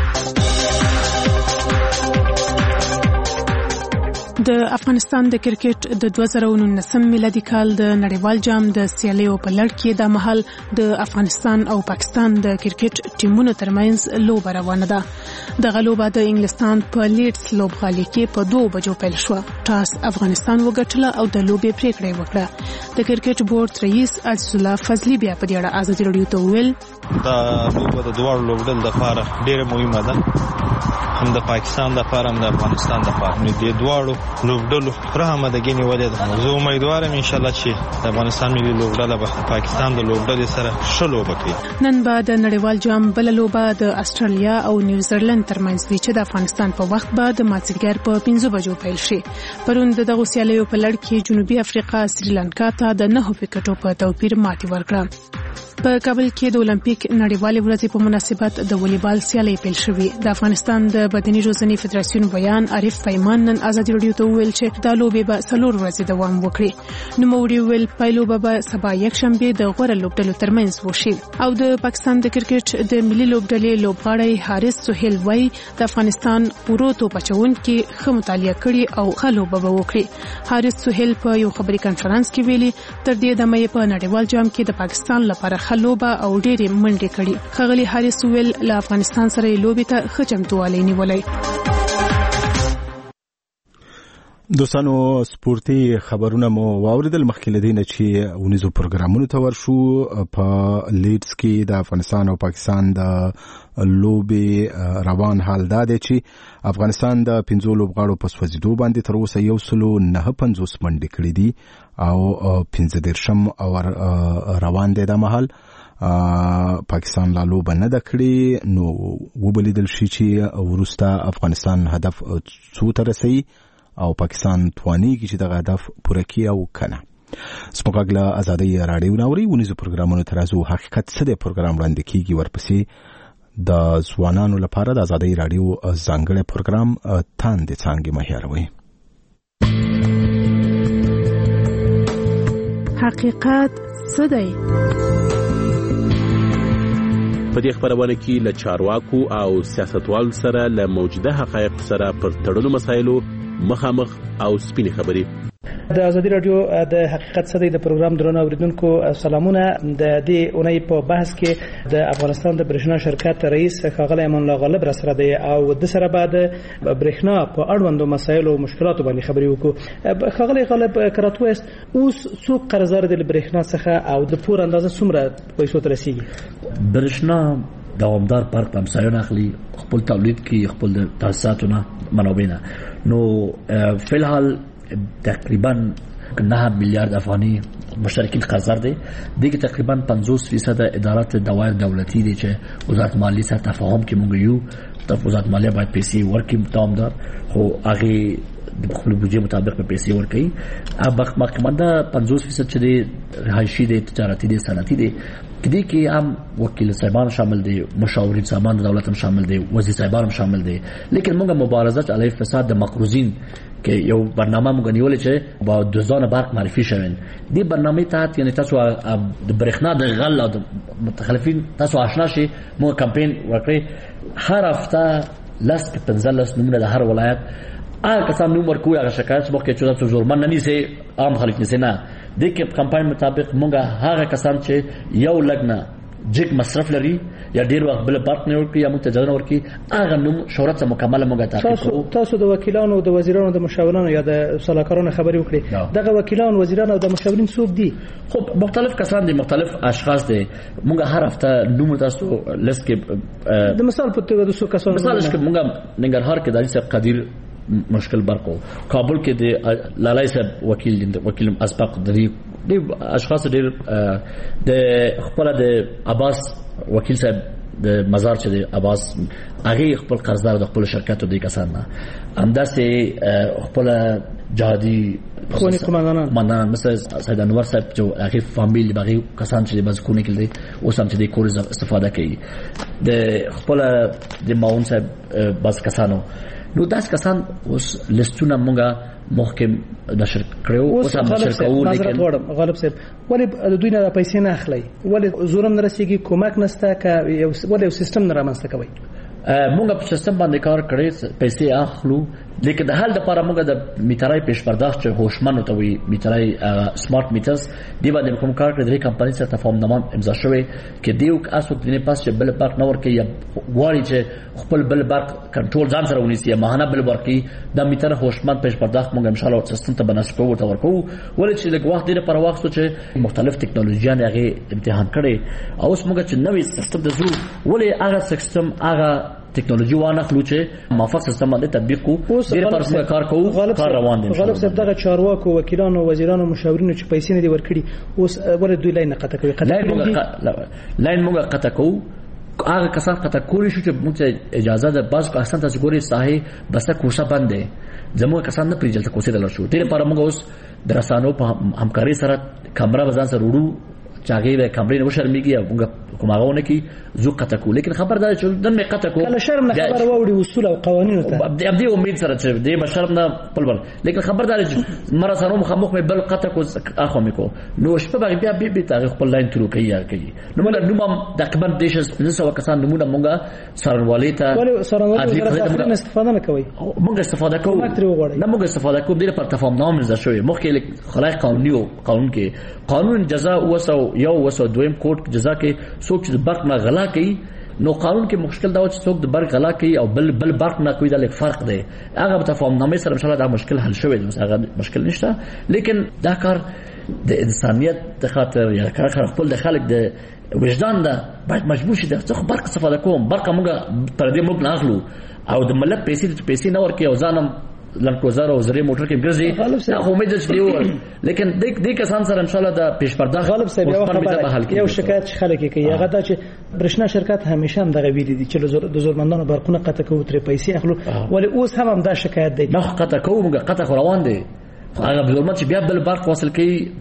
د افغانستان د کرکټ د 2019 میلادي کال د نړیوال جام د سیالیو په لړ کې د مهال د افغانستان او پاکستان د کرکټ ټیمونو ترمنځ لوبه روانه ده. دغه لوبه د انګلستان په لیډز لوبغالي کې په 2 بجو پیل شو. ټاس افغانستان وګټله او د لوبې پریکړه وکړه. د کرکټ بورډ رئیس عزیز الله فضلی بیا په دې اړه ازادي رادیو ته وویل دا لوبه د دوه لوبډل لپاره ډیره مهمه ده، هم د پاکستان لپاره هم د افغانستان لپاره. نو د دوه لوبډلو پر آمادګي نیولې ده. زه امیدوارم ان شاء الله چې د افغانستان ملي لوبډله به پاکستان د لوبډلې سره ښه لوبه کوي. نن به د نړیوال جام بل لوبه د استرالیا او نیوزیلند ترمنځ وي چې د افغانستان په وخت به د مازدیګر په 5 بجو پیل شي. پرون دغه سیالیو په لړ کې جنوبي افریقا سریلانکا ته د 9 وکټو په توپیر ماتې ورکړه. په کابل کې د اولمپیک نړیوالې ورځې په مناسبت د والیبال سیالي پیل شوې. د افغانستان د بدني روزنې فدراسیون بیان عارف پیمان نن ازادي رادیو ته وویل چې دا لوبې به 4 ورځې دوام وکړي. نوموړي ویل پایلوبه به سبا یکشنبه د غوره لوبډلو ترمنځ وشي. او د پاکستان د کرکټ د ملي لوبډلې لوبغاړی حارث سهیل وای د افغانستان پورو تو بچون کې ښه مطالعه کړي او ښه لوبه وکړي. حارث سهیل په یو خبري کانفرنس کې ویلي تر دې دمه په نړیوال جام کې د پاکستان لپاره خلوبه او ډېرې منډې کړي. ښاغلي حارث ویل له افغانستان سره لوبې ته ښه چمتووالی نیولی. دوستانو سپورتي خبرونه مو واوریدل. مخکې له دې نه چې ونیزو پروګرامونو ته ورشو. په لیډز کې د افغانستان او پاکستان د لوبې روان حال دا دی چې افغانستان د 15 لوبغاړو په سوځېدو باندې تر اوسه 159 منډې کړې دي او 15 او روان دی د مهال. پاکستان لا لوبه نه ده کړې. نو وبلیدل شي چې وروسته افغانستان هدف څو ته رسوي او پاکستان توانیږي چې دغه هدف پوره کړي او کنه. سپوږمۍ له ازادي رادیو ناوري ونیزو پروګرامونو ترازو حقیقت څه دی پروګرام وړاندې کیږي. ورپسې د ځوانانو لپاره د ازادي رادیو ځانګړی پروګرام تاندې څانګې مهیاروي. حقیقت څه دی؟ په دې خبرونه کې له چارواکو او سیاستوالو سره له موجوده حقایق سره پر تړلو مسایلو مخامخ او سپینې خبرې. د ازادي رادیو د حقیقت څه دی د پروګرام درنو اوریدونکو سلامونه. د دې اونۍ په بحث کې د افغانستان د برېښنا شرکت رئیس ښاغلی امان الله غالب را سره دی او د سره بعد برېښنا په اړوندو مسایلو او مشکلاتو باندې خبرې وکړو. ښاغلی غالب کراتو است اوس څوک قرضدار دي له برېښنا څخه او د پور اندازه څومره پیسو ته رسیږي؟ برېښنا دوامدار پارک همسایون اخلي، خپل تولید کې خپل تاسیساتونه منابع نو فلحال تقریبا 9 میلیارد افغانی مشترکین قرضدار دي. دغه تقریبا 50% ادارات دوائر دولتي دي چې وزارت مالیه سره تفاهم کې مونږ یو د وزارت مالیه باید پیسې ورکړي دوامدار، خو هغه د خپل بودجه مطابق په پیسې ورکړي. اب مخکمنده 50% چې دي رهایشي دي، تجارتي دي، صنعتي دي. کدی کې هم وکیل صاحبان شامل دي، مشاورین صاحبان د دولت هم شامل دي، وزیر صاحبان هم شامل دي. لیکن موږ مبارزه علی فساد د مقروضین کې یو برنامه موږ نیولې چې با دوزانه برق معرفي شوین. دی برنامه تحت یعنی تاسو د برېښنا د غل او د متخلفین تاسو آشنا شي. موږ کمپاین وکړي هر هفته 15 نمونه د هر ولایت هغه کسان نوم ورکوي، هغه شکایت مخ کې چې تاسو زورمن نه نیسي، عام خلک نیسي نه. د کې کمپاین مطابق موږ هغه کسان چې یو لګنه جګ مصرف لري یا ډیر وخت بل پارت نه ورکي یا متجاوزه ورکي، هغه نوم شهرت مکمل موږ تعقیب کوو. تاسو د وکیلانو د وزیرانو د مشاورانو یا د صلاحکارانو خبرې وکړي. دغه وکیلان، وزیران او د مشاورین څوک دي؟ خو مختلف کسان دي، مختلف اشخاص دي. موږ هر هفته نوم تاسو لیست کې د مثال په توګه د څو کسانو مثال چې موږ ننګرهار کې دالي صاحب قدیر مشکل برقو، کابل کې د لالای صاحب وکیل اسبق د اشخاص ډېر د خپل د عباس وکیل صاحب د مزار چې د عباس هغه خپل قرضدار د خپل شرکتو د کسان نه همداسې خپل جهادي خوني قومندان مثل سید انور صاحب چې هغه فامیل باغي کسان چې بس کو نکړي اوس هم چې د کور استفاده کوي د خپل د ماون صاحب بس کسانو. نو داس کسان اوس لستونه مونږه محکم نشر کړو، اوس هم نشر کوو. لیکن غالب صاحب ولې د دوی نه پیسې نه اخلي؟ ولې زورم نه رسیږي؟ کومک نشته که ولې سیستم نه رامنځته کوي؟ مونږ په سیستم باندې کار کړی، پیسې اخلو. لیکن د حل لپاره مونږ د میټرای پیش پرداخت چې هوشمن او توي میټرای سمارټ میټرز دی باندې کوم کار کړی. د کمپنۍ سره تفاهمنامه امضا شوی کې دیو اسو په دې پاس چې بل برق نه ورکي یا غواړي چې خپل بل برق کنټرول ځان سره ونیسي یا ماهانه بل ورکي. د میټر هوشمن پیش پرداخت مونږ ان شاء الله سیستم ته بنسټ کوو ورته ورکو. ولې چې د وخت لپاره وخت چې مختلف ټکنالوژیان هغه امتحان کړي او اوس مونږ چې نوې سیستم د زو ولې هغه سیستم هغه ټکنالوژي وانه خلو چې موافق سیستم باندې تطبیق کو ډیر پر څه کار کوو. کار روان دي. غالب صاحب دغه چارواکو، وکیلانو، وزیرانو، مشاورینو چې پیسې نه دي ورکړي اوس ولې دوی لاین قطع کوي؟ لاین موږ قطع کوو. هغه کسان قطع کولی شو چې موږ اجازه ده باز کو احسن تاسو ګوري ساحه بس کوشا باندې زموږ کسان نه پریجل ته کوسه دلر شو. ډیر پر موږ اوس درسانو په همکاري سره کیمرا وزن سره وړو چاغې د کمرې نه شرمېږي او موږ کوماغونه کې زو قطع کو. لیکن خبردار چې د مې قطع کو کله شرم نه خبر ووري اصول او قوانینو ته ابدي امید سره چې د بشرم نه بل لیکن خبردار چې مره سره مخامخ مې بل قطع کو اخو مې کو نو شپه بیا به تاریخ خپل لاین تلو کوي نو موږ نوم تقریبا دیش 900 کسان نمونه موږ سرنوالي ته سرنوالي استفاده نه کوي. موږ استفاده کوو نه موږ استفاده کوو ډېر پر تفاهمنامه مزه شوی مخکې خلای قانون کې قانون جزاء وسو یو وسو دویم کوټ جزاء کې څوک چې برق نه غلا کوي نو قانون کې مشکل دا چې څوک د برق غلا کوي او بل برق نه کوي دا لږ فرق دی. هغه په تفاهمنامه سره ان شاء الله دا مشکل حل شوی دی. هغه مشکل نشته. لیکن دا کار د انسانيت د خاطر یا کار خپل د خلک د وجدان دا باید مجبور شي د برق استفاده کوم. برق موږ پر دې موږ نه اخلو او د ملت پیسې نه ورکي او ځانم لنکوزار او زری موټر کې ګرځي خو امید چې دیو. لیکن د کسان سره ان شاء الله د پیش پرداخت غالب صاحب یو شکایت خلک کوي هغه دا چې برښنا شرکت همیشه هم دغه ویلي دي چې د زورمندانو برقونه قطع کوي تر پیسې اخلو ولی اوس هم دا شکایت دی. نه قطع کوو موږ قطع روان دي. هغه بلومات چې بیا بل برق وصل کوي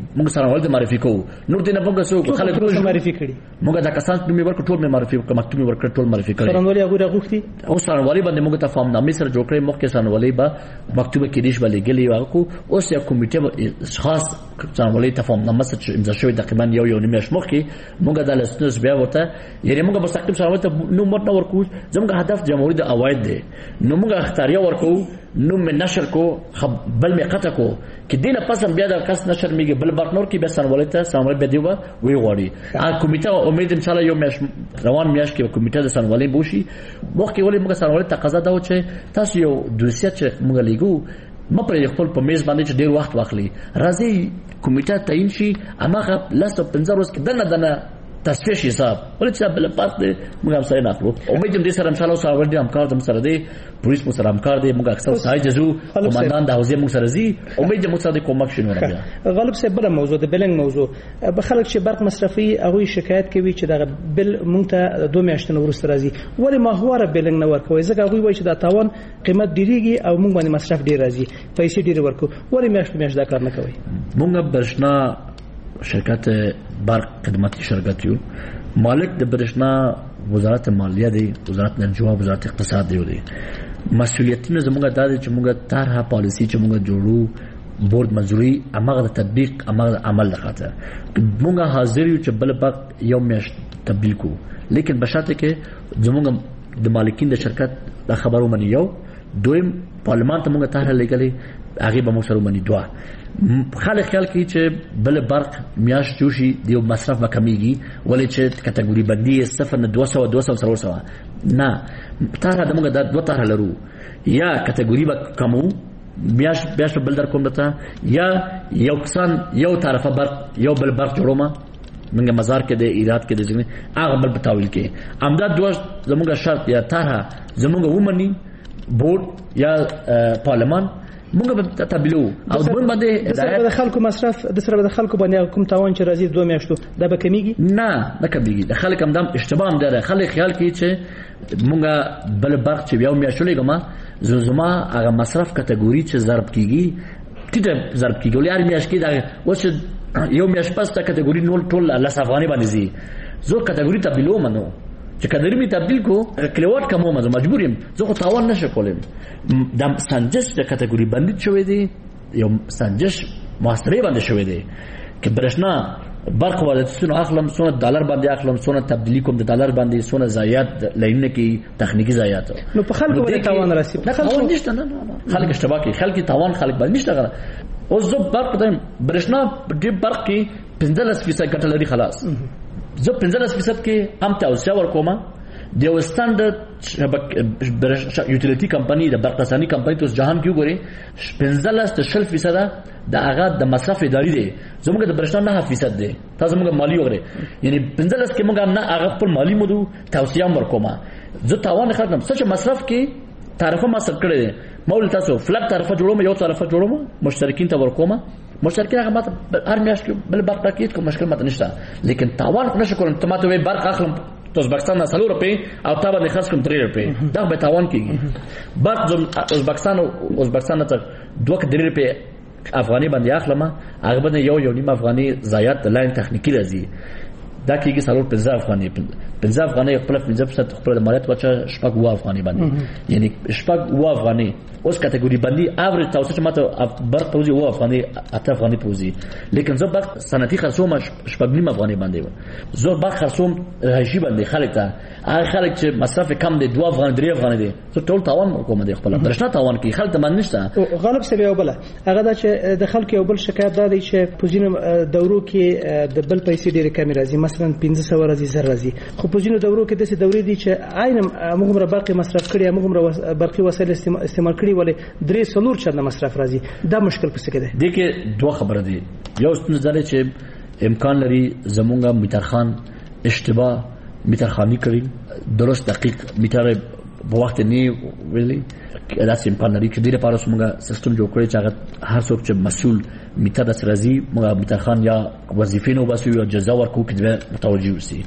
موږ څارنوالي ته معرفي کوو نور دې نه موږ څو خلک معرفي کړي موږ دا کسان چې موږ ورکړ ټول معرفي کړ مکتوب ورکړ ټول معرفي کړي څارنوالي هغه راغوښتي او څارنوالي باندې موږ ته فارمنامې سره جوړ کړی مخکې څارنوالي به مکتوب کې دیش باندې ګلی واکو اوس یو کمیټه خاص څارنوالي ته فارمنامه سره امضا شوی تقریبا یو نیمه شمخ کې موږ د لسنس بیا ورته یعنی موږ مستقیم څارنوالي ته نو مت نه ورکو زموږ هدف جمهوریت د اواید دی نو موږ اختیاریه ورکو نو من نشر کو بل می قطع کو کې دینه پسم بیا د کس نشر میږي بل برنور کې به څارنوالي ته څارنوالي به دیوه وی غوړي ا کمیټه امید ان شاء الله یو روان میاش کې کمیټه د څارنوالي بوشي مخکې ولې موږ څارنوالي تقاضا دا و چې تاسو یو دوسیه چې موږ لیکو مپر خپل په میز باندې چې ډیر وخت واخلي راځي کمیټه تعین شي اماغه لاسو 15 ورځې کې دنه تصفیه حساب ولې چې بل پات دې موږ هم سره ناخلو امید دې سره ان شاء الله سره ور دي همکار دم سره دي پولیس مو سره همکار دي موږ اکثر سای جزو قومندان د حوزه موږ سره زی امید دې موږ سره کومک شنو راځي غالب سه بل موضوع د بلنګ موضوع به خلک چې برق مصرفي هغه شکایت کوي چې دا بل مونږ ته 2 میاشتې ورسته راځي ولې ماهواره بلنګ نه ورکوي ځکه هغه وایي چې دا تاوان قیمت ډیریږي او مونږ باندې مصرف ډیر راځي پیسې ډیر ورکو ولې میاشت دا کار نه کوي مونږ برښنا شرکت برق خدماتي شرکت یو مالک د برښنا وزارت مالیه دی وزارت انرژي وزارت اقتصاد دی مسؤلیتونه زموږ د چې موږ طرحه پالیسی چې موږ جوړو بورد منځوري امغه د تطبیق امغه عمل لخته موږ حاضر یو چې بل وخت یو میاشت تطبیق کو لیکن بشرط کې زموږ د مالکین د شرکت د خبرو منی یو دویم پارلمان ته موږ طرحه لګلې هغه به موږ سره منی دوه خلک خیال کوي چې بل برق میاش جوشي دیو مصرف وکمیږي ولې چې کټګوري بندي 0 نه 200 نه طرحه د موږ د دوه طرحه لرو یا کټګوري وکمو میاش بل در کوم دته یا یو کسان یو طرفه برق یو بل برق جوړوما منګه مزار کې د ایراد کې د ځینې هغه بل بتاویل کې امداد دوه زموږ شرط یا طرحه زموږ ومني بورد یا پارلمان موږ به تبلو او موږ باندې د خلکو مصرف د سره د خلکو باندې کوم تاوان چې راځي 2 میاشتو دا به کمیږي نه کمیږي د خلک هم د اشتباه هم ده خلک خیال کوي چې موږ بل برق چې یو میاشتو لګما زما هغه مصرف کټګوري چې ضرب کیږي ټیټه ضرب کیږي ولې میاشت کې دا وڅ یو میاشت پس ته کټګوري نول ټول الله افغاني باندې زی زه کټګوري تبلو منو چې کډری می تبدیل کو کلیوات کوم مجبور یم زه خو تاوان نشه کولم د سنجش د کټګوري بندي شوې دي یو سنجش محاسبه باندې شوې دي چې برښنا برق ولادتونو اخلم سونه ډالر باندې اخلم سونه تبدیلی کوم د ډالر باندې سونه زیات لینه کې تخنیکی زیات نو په خلکو باندې تاوان راسي نه خلک نشته نه خلک اشتباه کوي خلک تاوان خلک باندې نشته غره او زه برق د برښنا د برق کې 15% ګټه لري خلاص زه 15% کې هم توسعه ورکوم د یو سټانډرډ یوټیلیټي کمپنی د برقرسانی کمپنی ته جهان کې وګوري 15% د هغه د مصرف اداري دی زموږ د برښنا 9% دی تاسو موږ مالی وګورئ یعنی 15 کې موږ نه هغه خپل مالی مودو توسعه ورکوم زه تاوان خلک سچ مصرف کې طرفه مصرف کړی مول تاسو فلک طرفه جوړوم یو طرفه جوړوم مشترکین ته ورکوم مشترکین هغه ماته هر میاشت بل برق راکېد کوم مشکل ماته نشته لیکن تاوان نشه کوم ته ماته وي برق اخلم ازبکستان نه 3 روپے او تا باندې خرڅ کوم 3 روپے دا به تاوان کیږي برق ازبکستان ته 2 روپے افغاني باندې اخلم هغه باندې یو نیم افغاني زیات لاین تخنیکی راځي دا کېږي 15 افغاني 15 افغاني خپل 15% خپل مالیات واچا شپږ افغاني باندې یعنی شپږ افغاني اوس کټګوري باندې اوریج تاسو چې ماته برق پوزي افغاني اته افغاني پوزي لیکن زه برق صنعتي خرڅوم شپږ نیم افغاني باندې زه برق خرڅوم راشي باندې خلک ته هغه خلک چې مصرف کم دي 2 افغاني 3 افغاني دي زه ټول تاوان کوم دي خپل برښنا تاوان کوي خلک ته باندې نشته غالب سبب یو بل هغه دا چې د خلکو یو بل شکایت دا دی چې پوزینو دورو کې د بل پیسې ډېرې کم راځي مثلا 1500 راځي زر راځي خو پوزینو دورو کې د دورې دي چې عین موږ برق مصرف کړی موږ برقي وسایل استعمال کړی ولې 3 چنده مصرف راځي دا مشکل پسې کېده دي کې دوه خبره دي یو ستنه چې امکان لري زمونږه میټرخان اشتباه میټرخانی کړی درست دقیق میټر په وخت نه ویلي داسې امکان لري چې ډیره پاره څنګه سیستم جوړ کړی چې هر څوک چې مسؤل میټر د سرازي موږ میټرخان یا وظیفې نو باسي یا جزا ورکو کې متوجي وسی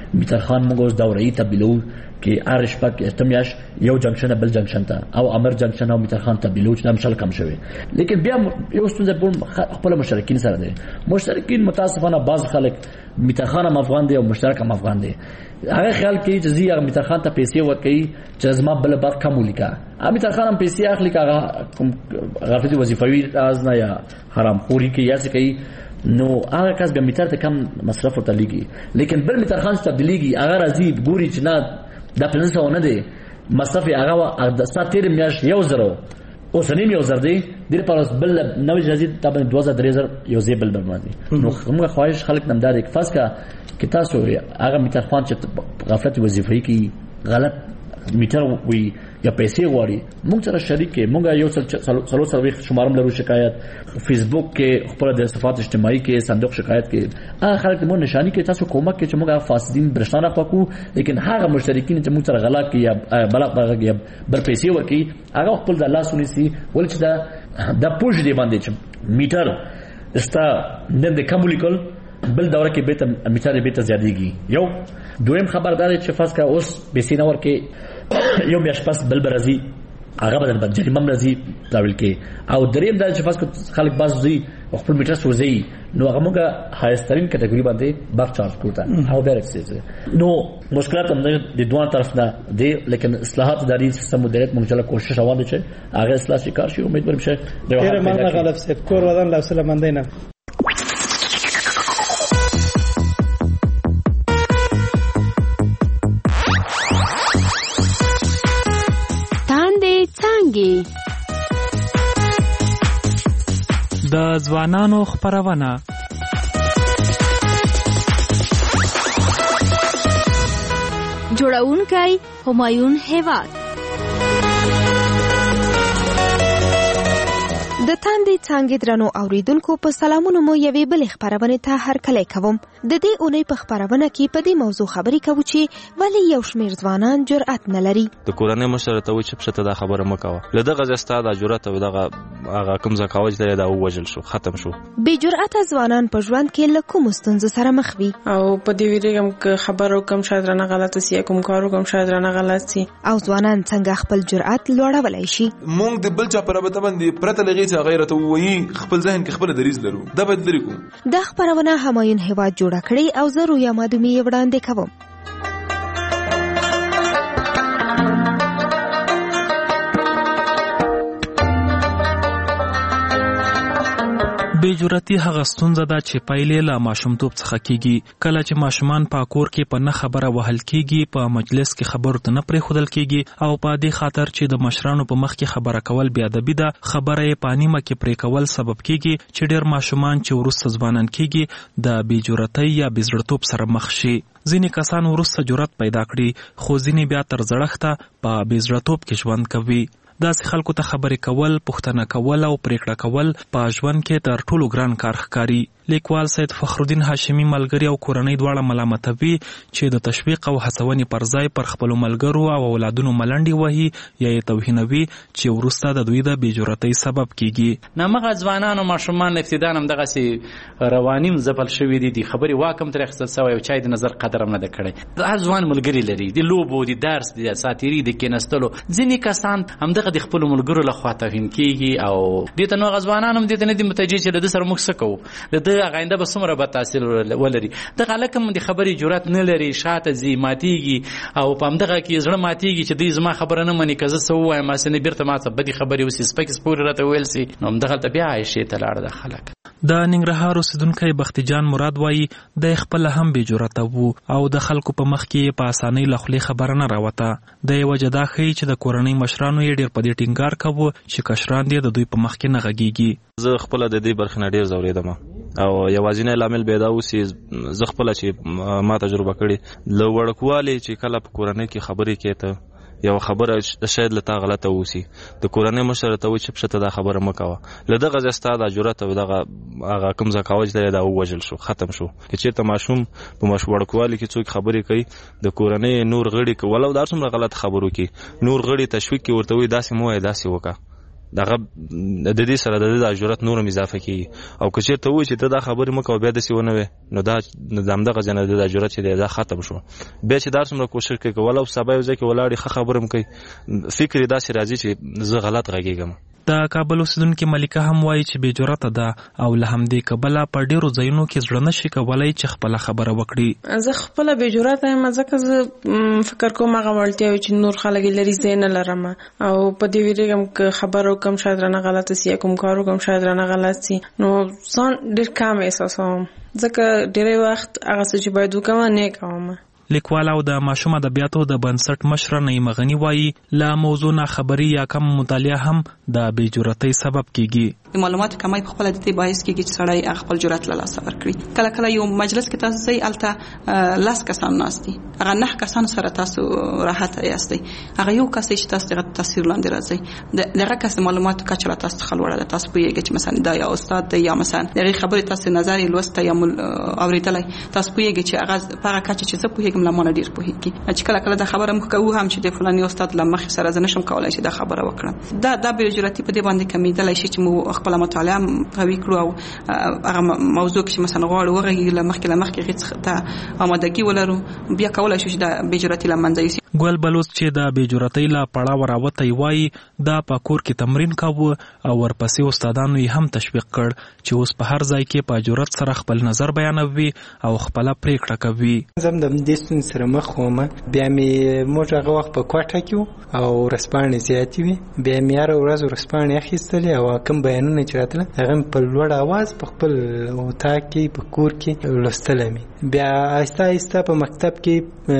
میتر خان موږ اوس دورې تبدیلو کې هر شپه کې تمیاش یو جنکشن بل جنکشن ته او امر جنکشن او میتر خان تبدیلو چې د مشل کم شوی لیکن بیا یو ستونزه خپل مشترکین سره دي مشترکین متاسفانه بعض خلک میتر خان هم افغان دي او مشترک هم افغان دي هغه خیال کوي چې زی هغه میتر خان ته پیسې ورکړي چې زما بل بار کم ولیکا میتر خان هم پیسې اخلي هغه غرفتي وظیفوي از نه یا حرام خوري کې یا څه کوي نو هغه کس به میتر ته کم مصرف ورته لګي لیکن بل میتر خان ته تبدیلیږي هغه راځي ګوري چې نه دا پلنسه ونه دي مصرف هغه د ساتیر میاش 1000 اوس نیم 1000 دی د پارس بل نو جدید تابع 2000 یو زی بل باندې نو موږ خواهش خلک نمدار یک فاس کا کې تاسو هغه میتر خان چې غفلت وظیفي کې غلط میتر وي یا پیسې غواړي موږ سره شریک کې موږ یو څلور سرویخ شمارم لرو شکایت فیسبوک کې خپل د صفات اجتماعي کې صندوق شکایت کې هغه خلک مو نشانی کې تاسو کومک کې چې موږ فاسدین برښنا نه پکو لیکن هغه مشترکین چې موږ سره غلا کې یا بلغ یا بل پیسې ورکي هغه خپل د الله سنسي ول چې دا پوج دی باندې چې میټر استا نن د کومولیکل بل دوره کې به میټر به ته زیاتېږي یو دویم خبردار چې فاس کا اوس پیسې نه ورکي یو میاش پاس بل برازي هغه بدل بد جریمه مرزي داول کې او دریم دا چې فاس خلک باز دي خپل میټر سوزي نو هغه موږ هایسترین کټګوري باندې بار چارج کوته او ډایرکټ نو مشکلات هم د دوه طرف نه دي لیکن اصلاحات اداري سیستم مدیریت موږ چلا کوشش روان دي چې هغه اصلاح شي کار شي امیدوارم شه ډیر مننه غلط سیف کور ودان له سلام مندینه د ځوانانو خبرونه جوړونکی همایون هیواد د تاندې څنګه درنو اوریدونکو په سلامونو مو یوې بلې خبرونه ته هرکلی کوم د دې اونۍ په خبرونه کې په دې موضوع خبرې کوو چې ولی یو شمېر ځوانان جرأت نه لري د کورنۍ مشر ته و چې پښته دا خبره مکوه له دغه ځستا د جرأت او دغه هغه کوم ځکاوج دی دا وژل شو ختم شو بې جرأته ځوانان په ژوند کې له کومو ستونزو سره مخ وي او په دې ویډیو خبرو کوم شاید رانه غلطه سي کوم کارو کوم شاید رانه غلط سي او ځوانان څنګه خپل جرأت لوړولای شي مونږ د بل چا پر باندې پرته لغې غیرت وایي خپل ذهن کې خپل دریز لرو دا به لري کوم دا خبرونه همایون هیواد جوړه کړې او زه رویا مادومي وړاندې کوم بې جرأتي هغه ستونزه ده چې پایلې له ماشومتوب څخه کیږي کله چې ماشومان په کور کې په نه خبره وهل کیږي په مجلس کې خبرو ته نه پرېښودل کیږي او په دې خاطر چې د مشرانو په مخ کې خبره کول بې ادبي ده خبره یې په نیمه کې پرې کول سبب کیږي چې ډېر ماشومان چې وروسته ځوانان کیږي د بې جرأتۍ یا بې زړه‌توب سره مخ شي ځینې کسان وروسته جرأت پیدا کړي خو ځینې بیا تر زړښته په بې زړه‌توب کې ژوند کوي داسې خلکو ته خبرې کول پوښتنه کول او پریکړه کول په ژوند کې تر ټولو ګران کار ښکاري لیکوال سید فخرالدین هاشمي ملګری او کورنۍ دواړه ملامتوي چې د تشویق او هڅونې پر ځای پر خپلو ملګرو او اولادونو ملنډې وهي یا یې توهینوي چې وروسته د دوی د بې جرأتۍ سبب کیږي نامغه ځوانان او ماشومان ابتدا هم دغسې روانیم ځپل شوي دي د خبرې واک هم ترې اخیستل سوی او چا یې د نظر قدر هم نه ده کړی هر ځوان ملګري لري د لوبو د درس د ساتیري د کېناستلو ځینې کسان همدغه د خپلو ملګرو لخوا توهین کیږي او دې ته نو هغه ځوانان هم دې ته نه دي متوجه چې له ده سره موږ څه کوو له ده آینده به څومره بد تاثیر ولري دغه هلک هم د خبرې جرأت نه لري شاته ځي ماتېږي او په همدغه کې زړه ماتېږي چې دوی زما خبره نه مني که زه څه ووایم هسې نه بېرته ماته بدې خبرې وسي سپکې سپورې راته ویل سي نو همدغلته بیا عایشې ته لاړه دا خلک د ننګرهار اوسیدونکی بختي جان مراد وایي د خپل هم بې جرأته وو او د خلکو په مخ کې په اسانۍ له خولې خبره نه راوته د یوه وجه دا ښیي چې د کورنۍ مشرانو یې ډېر په دې ټینګار کوو چې کشران دې د دوی په مخ کې نه غږیږي زه خپله د دې برخې نه ډېر ځورېدم او یوازینی لامل به دا اوسي زه خپله چې ما تجربه کړې له وړکوالي چې کله په کورنۍ کې خبرې کوې ته یو خبره شاید له تا غلطه اوسي د کورنۍ مشر ته وایي چې پښته دا خبره مه کوه له دغه ځای ستا دا جرأت او دغه هغه کوم ذکاوج دی دا ووژل شو ختم شو که چېرته ماشوم په وړکوالي کې څوک خبرې کوي د کورنۍ نور غړي ولو دا څومره غلط خبرو کې نور غړي تشویق کې ورته وایي داسې مه وایه داسې وکړه دغه د دې سره د جرأت نور اضافه کیږي او که چېرته وایي چې ته دا خبرې مکه او بیا داسې ونه وي نو دا د همدغه ځای نه د جرأت چې دی دا ختم شو. بیا چې دا څومره کوشش کوي که ولا سبا یو ځای کې ولاړې ښه خبره هم کوي فکر یې داسې راځي چې زه غلط غږېږم. د کابل اوسیدونکې ملکه هم وایي چې بې جرأته ده او له همدې کبله په ډېرو ځایونو کې زړه نشي کولی چې خپله خبره وکړي. زه خپله بې جرأته یم ځکه زه فکر کوم هغه وړتیاوې چې نور خلک یې لري زه یې نه لرم او په دې ویرېږم که خبره وکړم شاید رانه غلطه سي یا کوم کار وکړم شاید رانه غلط سي نو ځان ډېر کم احساسوم ځکه ډېری وخت هغه څه چې باید وکړم نه یې کوم. لیکوال او د ماشوم ادبیاتو د بنسټ مشره نعیم غنی وایي له موضوع نه خبري یا کم مطالعه هم د بې جرأتۍ سبب کیږي. د معلوماتو کمی په خپل د دې باعث کیږي چې سړی خپل جرأت له لاسه ورکړي. کله کله یو مجلس کې تاسو ځئ هلته 10 کسان ناست دي هغه 9 کسان سره تاسو راحت یاستئ هغه یو کس چې تاسو دغه تصویر لاندې راځي دغه کس د معلوماتو کچه را تاسو خلوړه ده تاسو پوهیږئ چې مثلا دا یا استاد دی یا مثلا دغه خبره تاسو نظر لوسته یا اوریدلای تاسو پوهیږئ چې هغه هغه کچه چې زه پوهیږم لمونه ډیر پوهیږي چې کله کله دا خبره مخ کوو هم چې د فلاني استاد لمخ سره زه نشم کولای چې دا خبره وکړم دا به جرأت په دې باندې کمیدلای شي چې مو خپل مطالعه قوي کړو او هغه موضوع چې مثلا غواړو وغږی لمخ کې هیڅ ته آمادګي ولرو بیا کولای شو چې دا بې جرأتي لمنځه یوسي. ګل بلوچ چې د بې جرأتۍ له پړاوه راوتی وایي دا په کور کې تمرین کاوه او ورپسې استادانو یې هم تشویق کړ چې اوس په هر ځای کې په جرأت سره خپل نظر بیانوي او خپله پریکړه کوي. زه د دې ستونزې سره مخ وم بیا مې موږ هغه وخت په کوټه کې او ورځپاڼې زیاتې وي بیا مې هره ورځ ورځپاڼې اخیستلې او کوم بیانونه چې راتله هغه په لوړ اواز په خپل اتاق کې په کور کې لوستله مې بیا آهسته آهسته په مکتب کې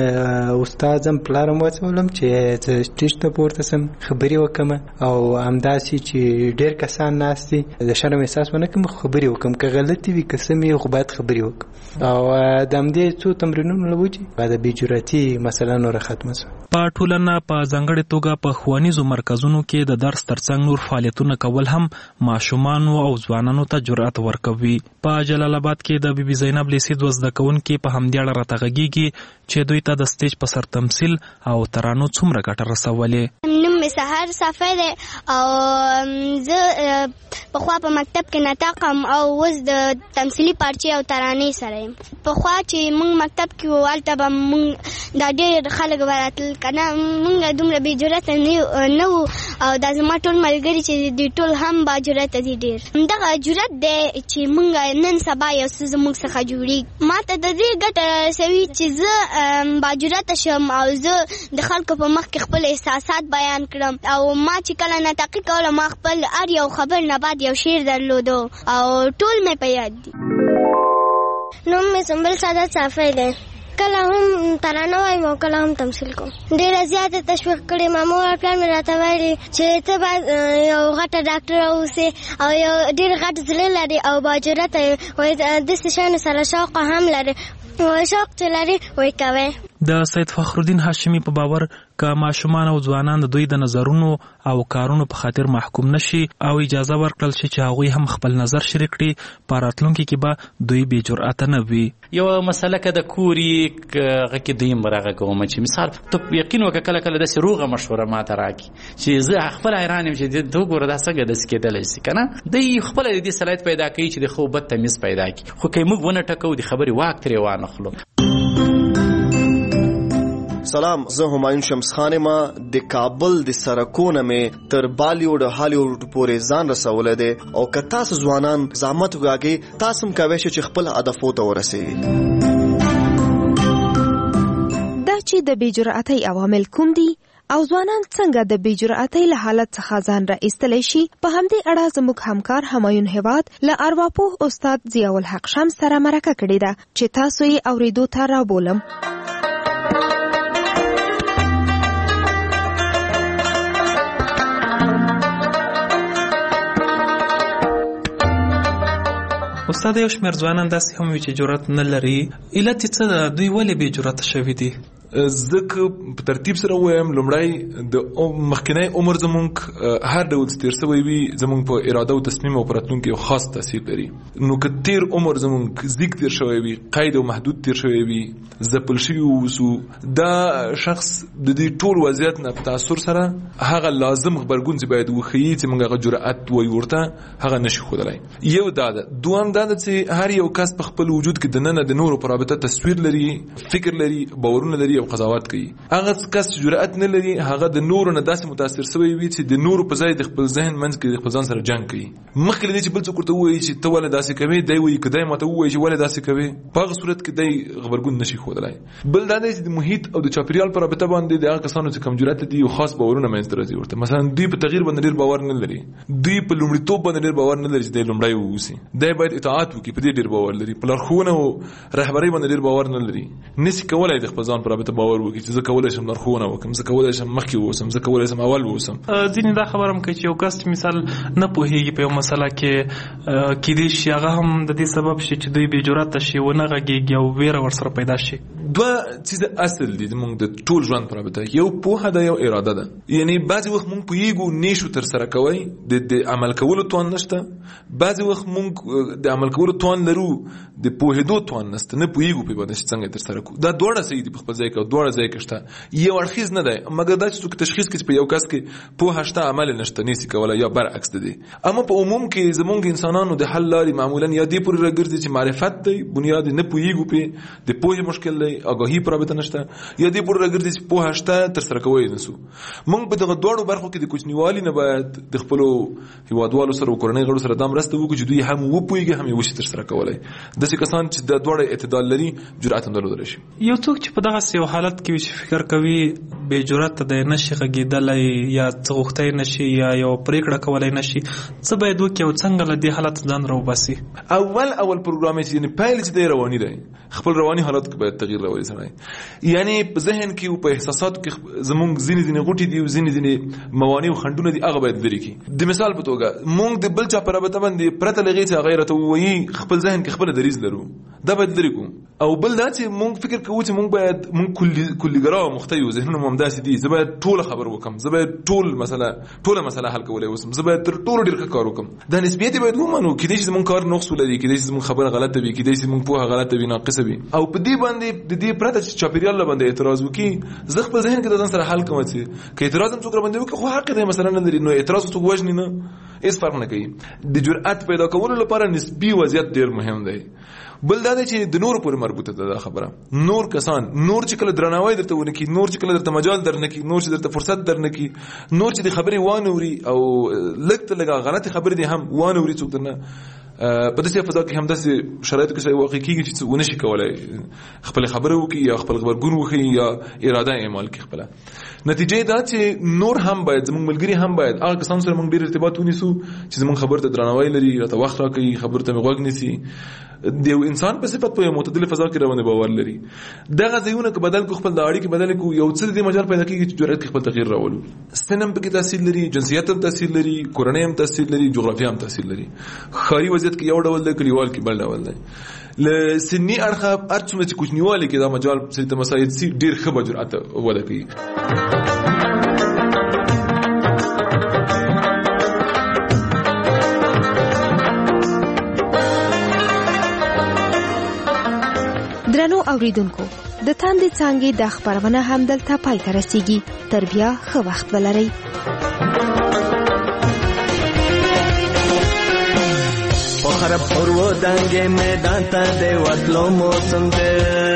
استاد هم پلارم وڅولم چې سټیج ته پورته سم خبرې وکړم او همداسې چې ډېر کسان ناست دي د شرم احساس ونه کړم خبرې وکړم که غلطې وي که څه مې خو باید خبرې وکړم او د همدې څو تمرینونو له وجې د بې جرأتي مسله نوره ختمه شوه. په ټولنه په ځانګړې توګه په ښوونیزو مرکزونو کې د درس ترڅنګ نور فعالیتونه کول هم ماشومانو او ځوانانو ته جرأت ورکوي. په جلال آباد کې د بي بي زینب لیسې دوه زده کوونکي په همدې اړه راته غږېږي چې دوی ته د سټیج په سر تمثیل او ترانو څومره ګټه رسولې. نوم مې سحر صافی دی او زه پخوا په مکتب کې نطاقم او اوس د تمثیلي پارچې او ترانې سره یم. پخوا چې موږ مکتب کې وو هلته به موږ دا ډېر خلک به راتلل که نه موږ دومره بې جرأته نه وو او دا زما ټول ملګري چې دوی ټول هم با جرأته دي ډېر. همدغه جرأت دی چې موږ نن سبا یو څه زموږ څخه جوړېږي. ما ته د دې ګټه رسوي چې زه با جرأته شم او زه د خلکو په مخ کې خپل احساسات بیان کړم او ما چې کله نطاقي کوله ما خپل هر یو خبر نه بعد یو شعر درلودو او ټول مې په یاد دي. نوم مې سنبل سعادت صافی دی. کله هم ترانه وایم او کله هم تمثیل کوم. ډېره زیاته تشویق کړې ما مور او پلار مې راته ویلي چې ته باید یو غټه ډاکټره اوسې او یو ډېر غټ زړه لرې او با جرأته یې وایي داسې شیانو سره شوق هم لرې وایي شوق چې لرې وایي کوې. د سید فخرالدین هاشمي په باور که ماشومان او ځوانان د دوی د نظرونو او کارونو په خاطر محکوم نشي او اجازه ورکړل شي چې هغوی هم خپل نظر شریک کړي په راتلونکي کې به دوی بې جرأته نه وي. یو مسله که د کوري هغه کې دویم برغه کوم چې مثال ته یقین وکړه کله کله داسې روغه مشوره ماته راکړي چې زه خپل حیران یم چې ته وګوره دا څنګه داسې کېدلی شي که نه دی خپله د دې صلاحیت پیدا کوي چې د ښه بد تمیز پیدا کړي خو که موږ ونه ټکو د خبرې واک ترې وانخلو. سلام زه همایون شمس خان ما د کابل د سرکونه مې تر بالیوډ هالیوډ پورې ځان رسولی دی او که تاسو ځوانان زحمت وکاږئ تاسو هم کولی شئ چې خپل هدفو ته ورسېږئ. دا چې د بې جرأتۍ عوامل کوم دي او ځوانان څنګه د بې جرأتۍ له حالت څخه ځان را ایستلی شي په همدې اړه زموږ همکار همایون هیواد له ارواپوه استاد ضیاء الحق شمس سره مرکه کړې ده چې تاسو یې اورېدو ته رابولم. استاد یو شمېر ځوانان داسې هم وي چې جرأت نه لري. علت یې څه ده؟ دوی ولې بې جرأته شوي دي؟ ځکه په ترتیب سره وایم لومړی د مخکنی عمر زمونږ هر ډول تیر شوی وي زمونږ په اراده او تصمیم او راتلونکي یو خاص تاثیر لري. نو که تیر عمر زمونږ زیږ تیر شوی وي قید او محدود تیر شوی وي ځپل شوي اوسو دا شخص د دې ټول وضعیت نه په تاثر سره هغه لازم غبرګون چې باید وښیي چې موږ هغه جرأت وایو ورته هغه نشي ښودلی. یو دا ده. دویم دا ده چې هر یو کس په خپل وجود کې دننه د نورو په رابطه تصویر لري فکر لري باورونه لري او قضاوت کوي. هغه کس جرأت نه لري هغه د نورو نه داسې متاثر شوی وي چې د نورو په ځای د خپل ذهن منځ کې د خپل ځان سره جنګ کوي. مخکې له دې چې بل څوک ورته ووایي چې ته ولې داسې کوې دی وایي که دی ماته ووایي چې ولې داسې کوې په هغه صورت کې دی غبرګون نشي ښودلی. بل دا دی چې د محیط او د چاپېریال په رابطه باندې د هغه کسانو چې کم جرأت دي یو خاص باورونه منځته راځي ورته. مثلا دوی په تغییر باندې ډېر باور نه لري دوی په لومړیتوب باندې ډېر باور نه لري چې دی لومړی واوسي دی باید اطاعت وکړي په دې ډېر باور لري په لارښوونه او رهبرۍ باندې ډېر باور نه لري نشي کولی د خپل ځان په رابطه باور وکړي چې زه کولی شم لارښوونه وکړم زه کولی شم مخکې واوسم زه کولی شم اول واوسم. ځینې دا خبره هم کوي چې یو کس مثال نه پوهېږي په یو مسله کې کیدای شي هغه هم د دې سبب شي چې دوی بې جرأته شي ونه غږېږي او ویره ورسره پیدا شي. دوه څیزه اصل دي زموږ د ټول ژوند په رابطه یو پوهه ده یو اراده ده. یعنی بعضې وخت موږ پوهېږو نیشو ترسره کوی د عمل کولو توان نشته بعضې وخت موږ د عمل کولو توان لرو د پوهېدو توان نشته نه پوهېږو پرې باندې چې څنګه یې ترسره کړو. دا دواړه صحیح دي په خپل ځای کې او دواړه ځای کې شته یو اړخیز نه دی مګر دا چې څوک تشخیص کړي په یو کس کې پوهه شته عمل نشته نشي کولی یا برعکس دی. اما په عموم کې زموږ انسانانو د حل لارې معمولا یا دې پورې راګرځي چې معرفت دی بنیاد نه پوهېږو پرې د پوهې مشکل دی آګاهي په رابطه نشته یا دې پورې راګرځي چې پوهه شته ترسره کوی نسو. موږ په دغه دواړو برخو کې د کوچنیوالي نه باید د خپلو هیوادوالو سره او کورنۍ غړو سره دا مرسته وکړو چې دوی هم وپوهېږي هم یې وشي ترسره کولی. داسې کسان چې دا دواړه اعتدال لري جرأت هم درلودلی شي. یو څوک چې په دغسې یو حالت کې وي چې فکر کوي بې جرأته دی نشي غږېدلی یا څه غوښتی نشي یا یو پرېکړه کولی نشي څه باید وکړي او څنګه له دې حالت ځان راوباسي؟ اول پروګرام یې یعنې پیل چې دی رواني دی خپل رواني حالت کې باید تغییر راولي سړی. یعنې په ذهن کې او په احساساتو کې زمونږ ځینې غوټې دي او ځینې موانع او خنډونه دي هغه باید لرې کړي. د مثال په توګه موږ د بل چا په رابطه باندې پرته له هغې چې هغه یې راته ووایي خپل ذهن کې خپله دریځ لرو دا باید لرې کړو. او بل دا چې موږ فکر کوو چې موږ باید موږ کلیګرا او مخته یو ذهنونه مو همداسې دي زه باید ټوله خبر وکړم زه باید ټوله مسله حل کولی اوسم زه باید تر ټولو ډېر ښه کار وکړم. دا نسبیت یې باید ومنو کیدای شي زموږ کار نقص ولري کیدای شي زموږ خبره غلطه وي کیدای شي زموږ پوهه غلطه وي ناقصه وي او په دې باندې د دې پرته چې چاپېریال باندې اعتراض وکړي زه خپل ذهن کې د ځان سره حل کوم چې که اعتراض هم څوک را باندې وکړي خو حق دی مثلا نه لري نو اعتراض څوک وژني نه هېڅ فرق نه کوي. د جرأت پیدا کولو لپاره نسبي وضعیت ډېر مهم دی. بل دا دی چې د نورو پورې مربوطه ده دا خبره نور کسان نور چې کله درناوی درته ونه کړي نور چې کله درته مجال درنه کړي نور چې درته فرصت درنه کړي نور چې د خبرې وانوري او لږ ته لږه غلطې خبرې دي هم وانوري څوک درنه په داسې فضا کې هم داسې شرایطو کې واقع کېږي چې څوک ونه شي کولی خپلې خبره وکړي یا خپل غبرګون وښیي یا اراده اعمال کړي خپله. نتیجه دا چې نور هم باید زموږ ملګري هم باید هغه کسانو سره موږ ډېر ارتباط ونیسو چې زموږ خبرو ته درناوی لري راته وخت راکوي خبرو ته مې غوږ نیسي د یو انسان په صفت په یو معتدله فضا کې روانه باور لري. دغه ځایونه که بدل کړو خپل د اړیکې بدل کړو یو څه د دې مجال پیدا کېږي چې جرأت کې خپل تغییر راولو. سن هم پکې تاثیر لري جنسیت هم تاثیر لري کورنۍ هم تاثیر لري جغرافیه هم تاثیر لري. ښاري وضعیت کې یو ډول دی کلیوال کې بل ډول دی. له سني اړخه هر څومره چې کوچنیوالي کې دا مجال ته مساعد سي ډېر ښه به جرأت وده کوي. درنو اوریدونکو د تاندې څانګې د خبرونه هم دلته پای ته رسیږي. تر بیا ښه وخت ولرئ. پخر پرو دنګې میدان ته د وتلو موسم دی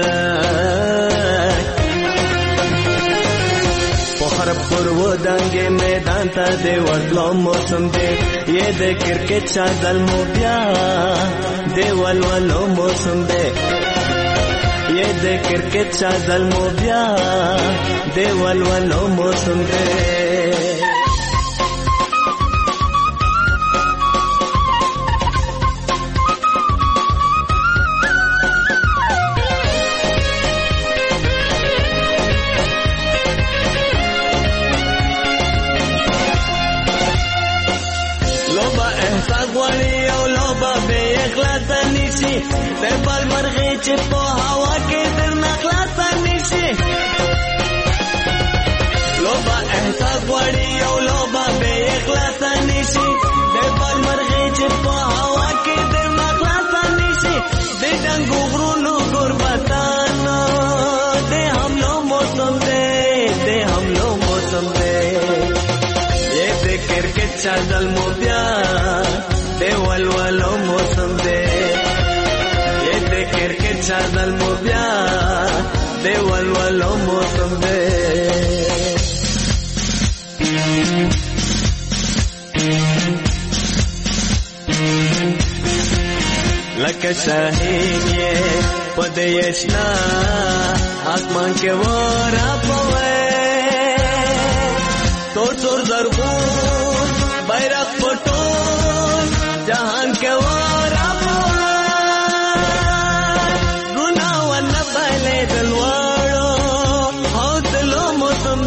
پخر پرو دنګې میدان ته د وتلو موسم دی یې د کرکټ چادل مو بیا د ولولو موسم دی ये दे क्रिकेट चादल मो ब्या दे वलवलो मौसम दे लोबा एहसास वाली ओ लोबा बेखलाता निशी ते बल मरगे चे په هوا کې در نخلاص نشي چا ظلمو بیا د ولولو موسم دی یې د کرکټ چا ظلمو بیا د ولولو موسم دی لکه شاهین یې پدې یشنا آسمان کې ورا پوي تور زرغون بیرغ پټون جهان کې ورا پوي ګنا ون بلې دلوړو حوصلو موسم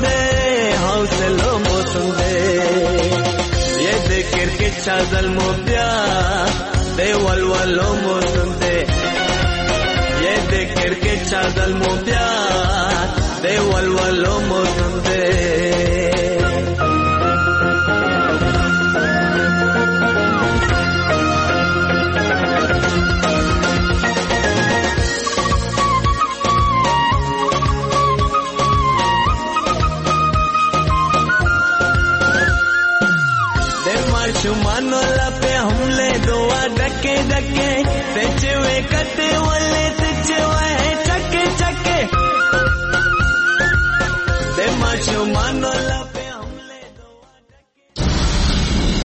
دې یې د کرکټ چا ظلمو بیا د ولولو موسم دی یې د کرکټ چا ظلمو بیا د ولولو موسم دی شمانو لپه حمله دوا ډکه ډکه سچوي کته ولې سچوا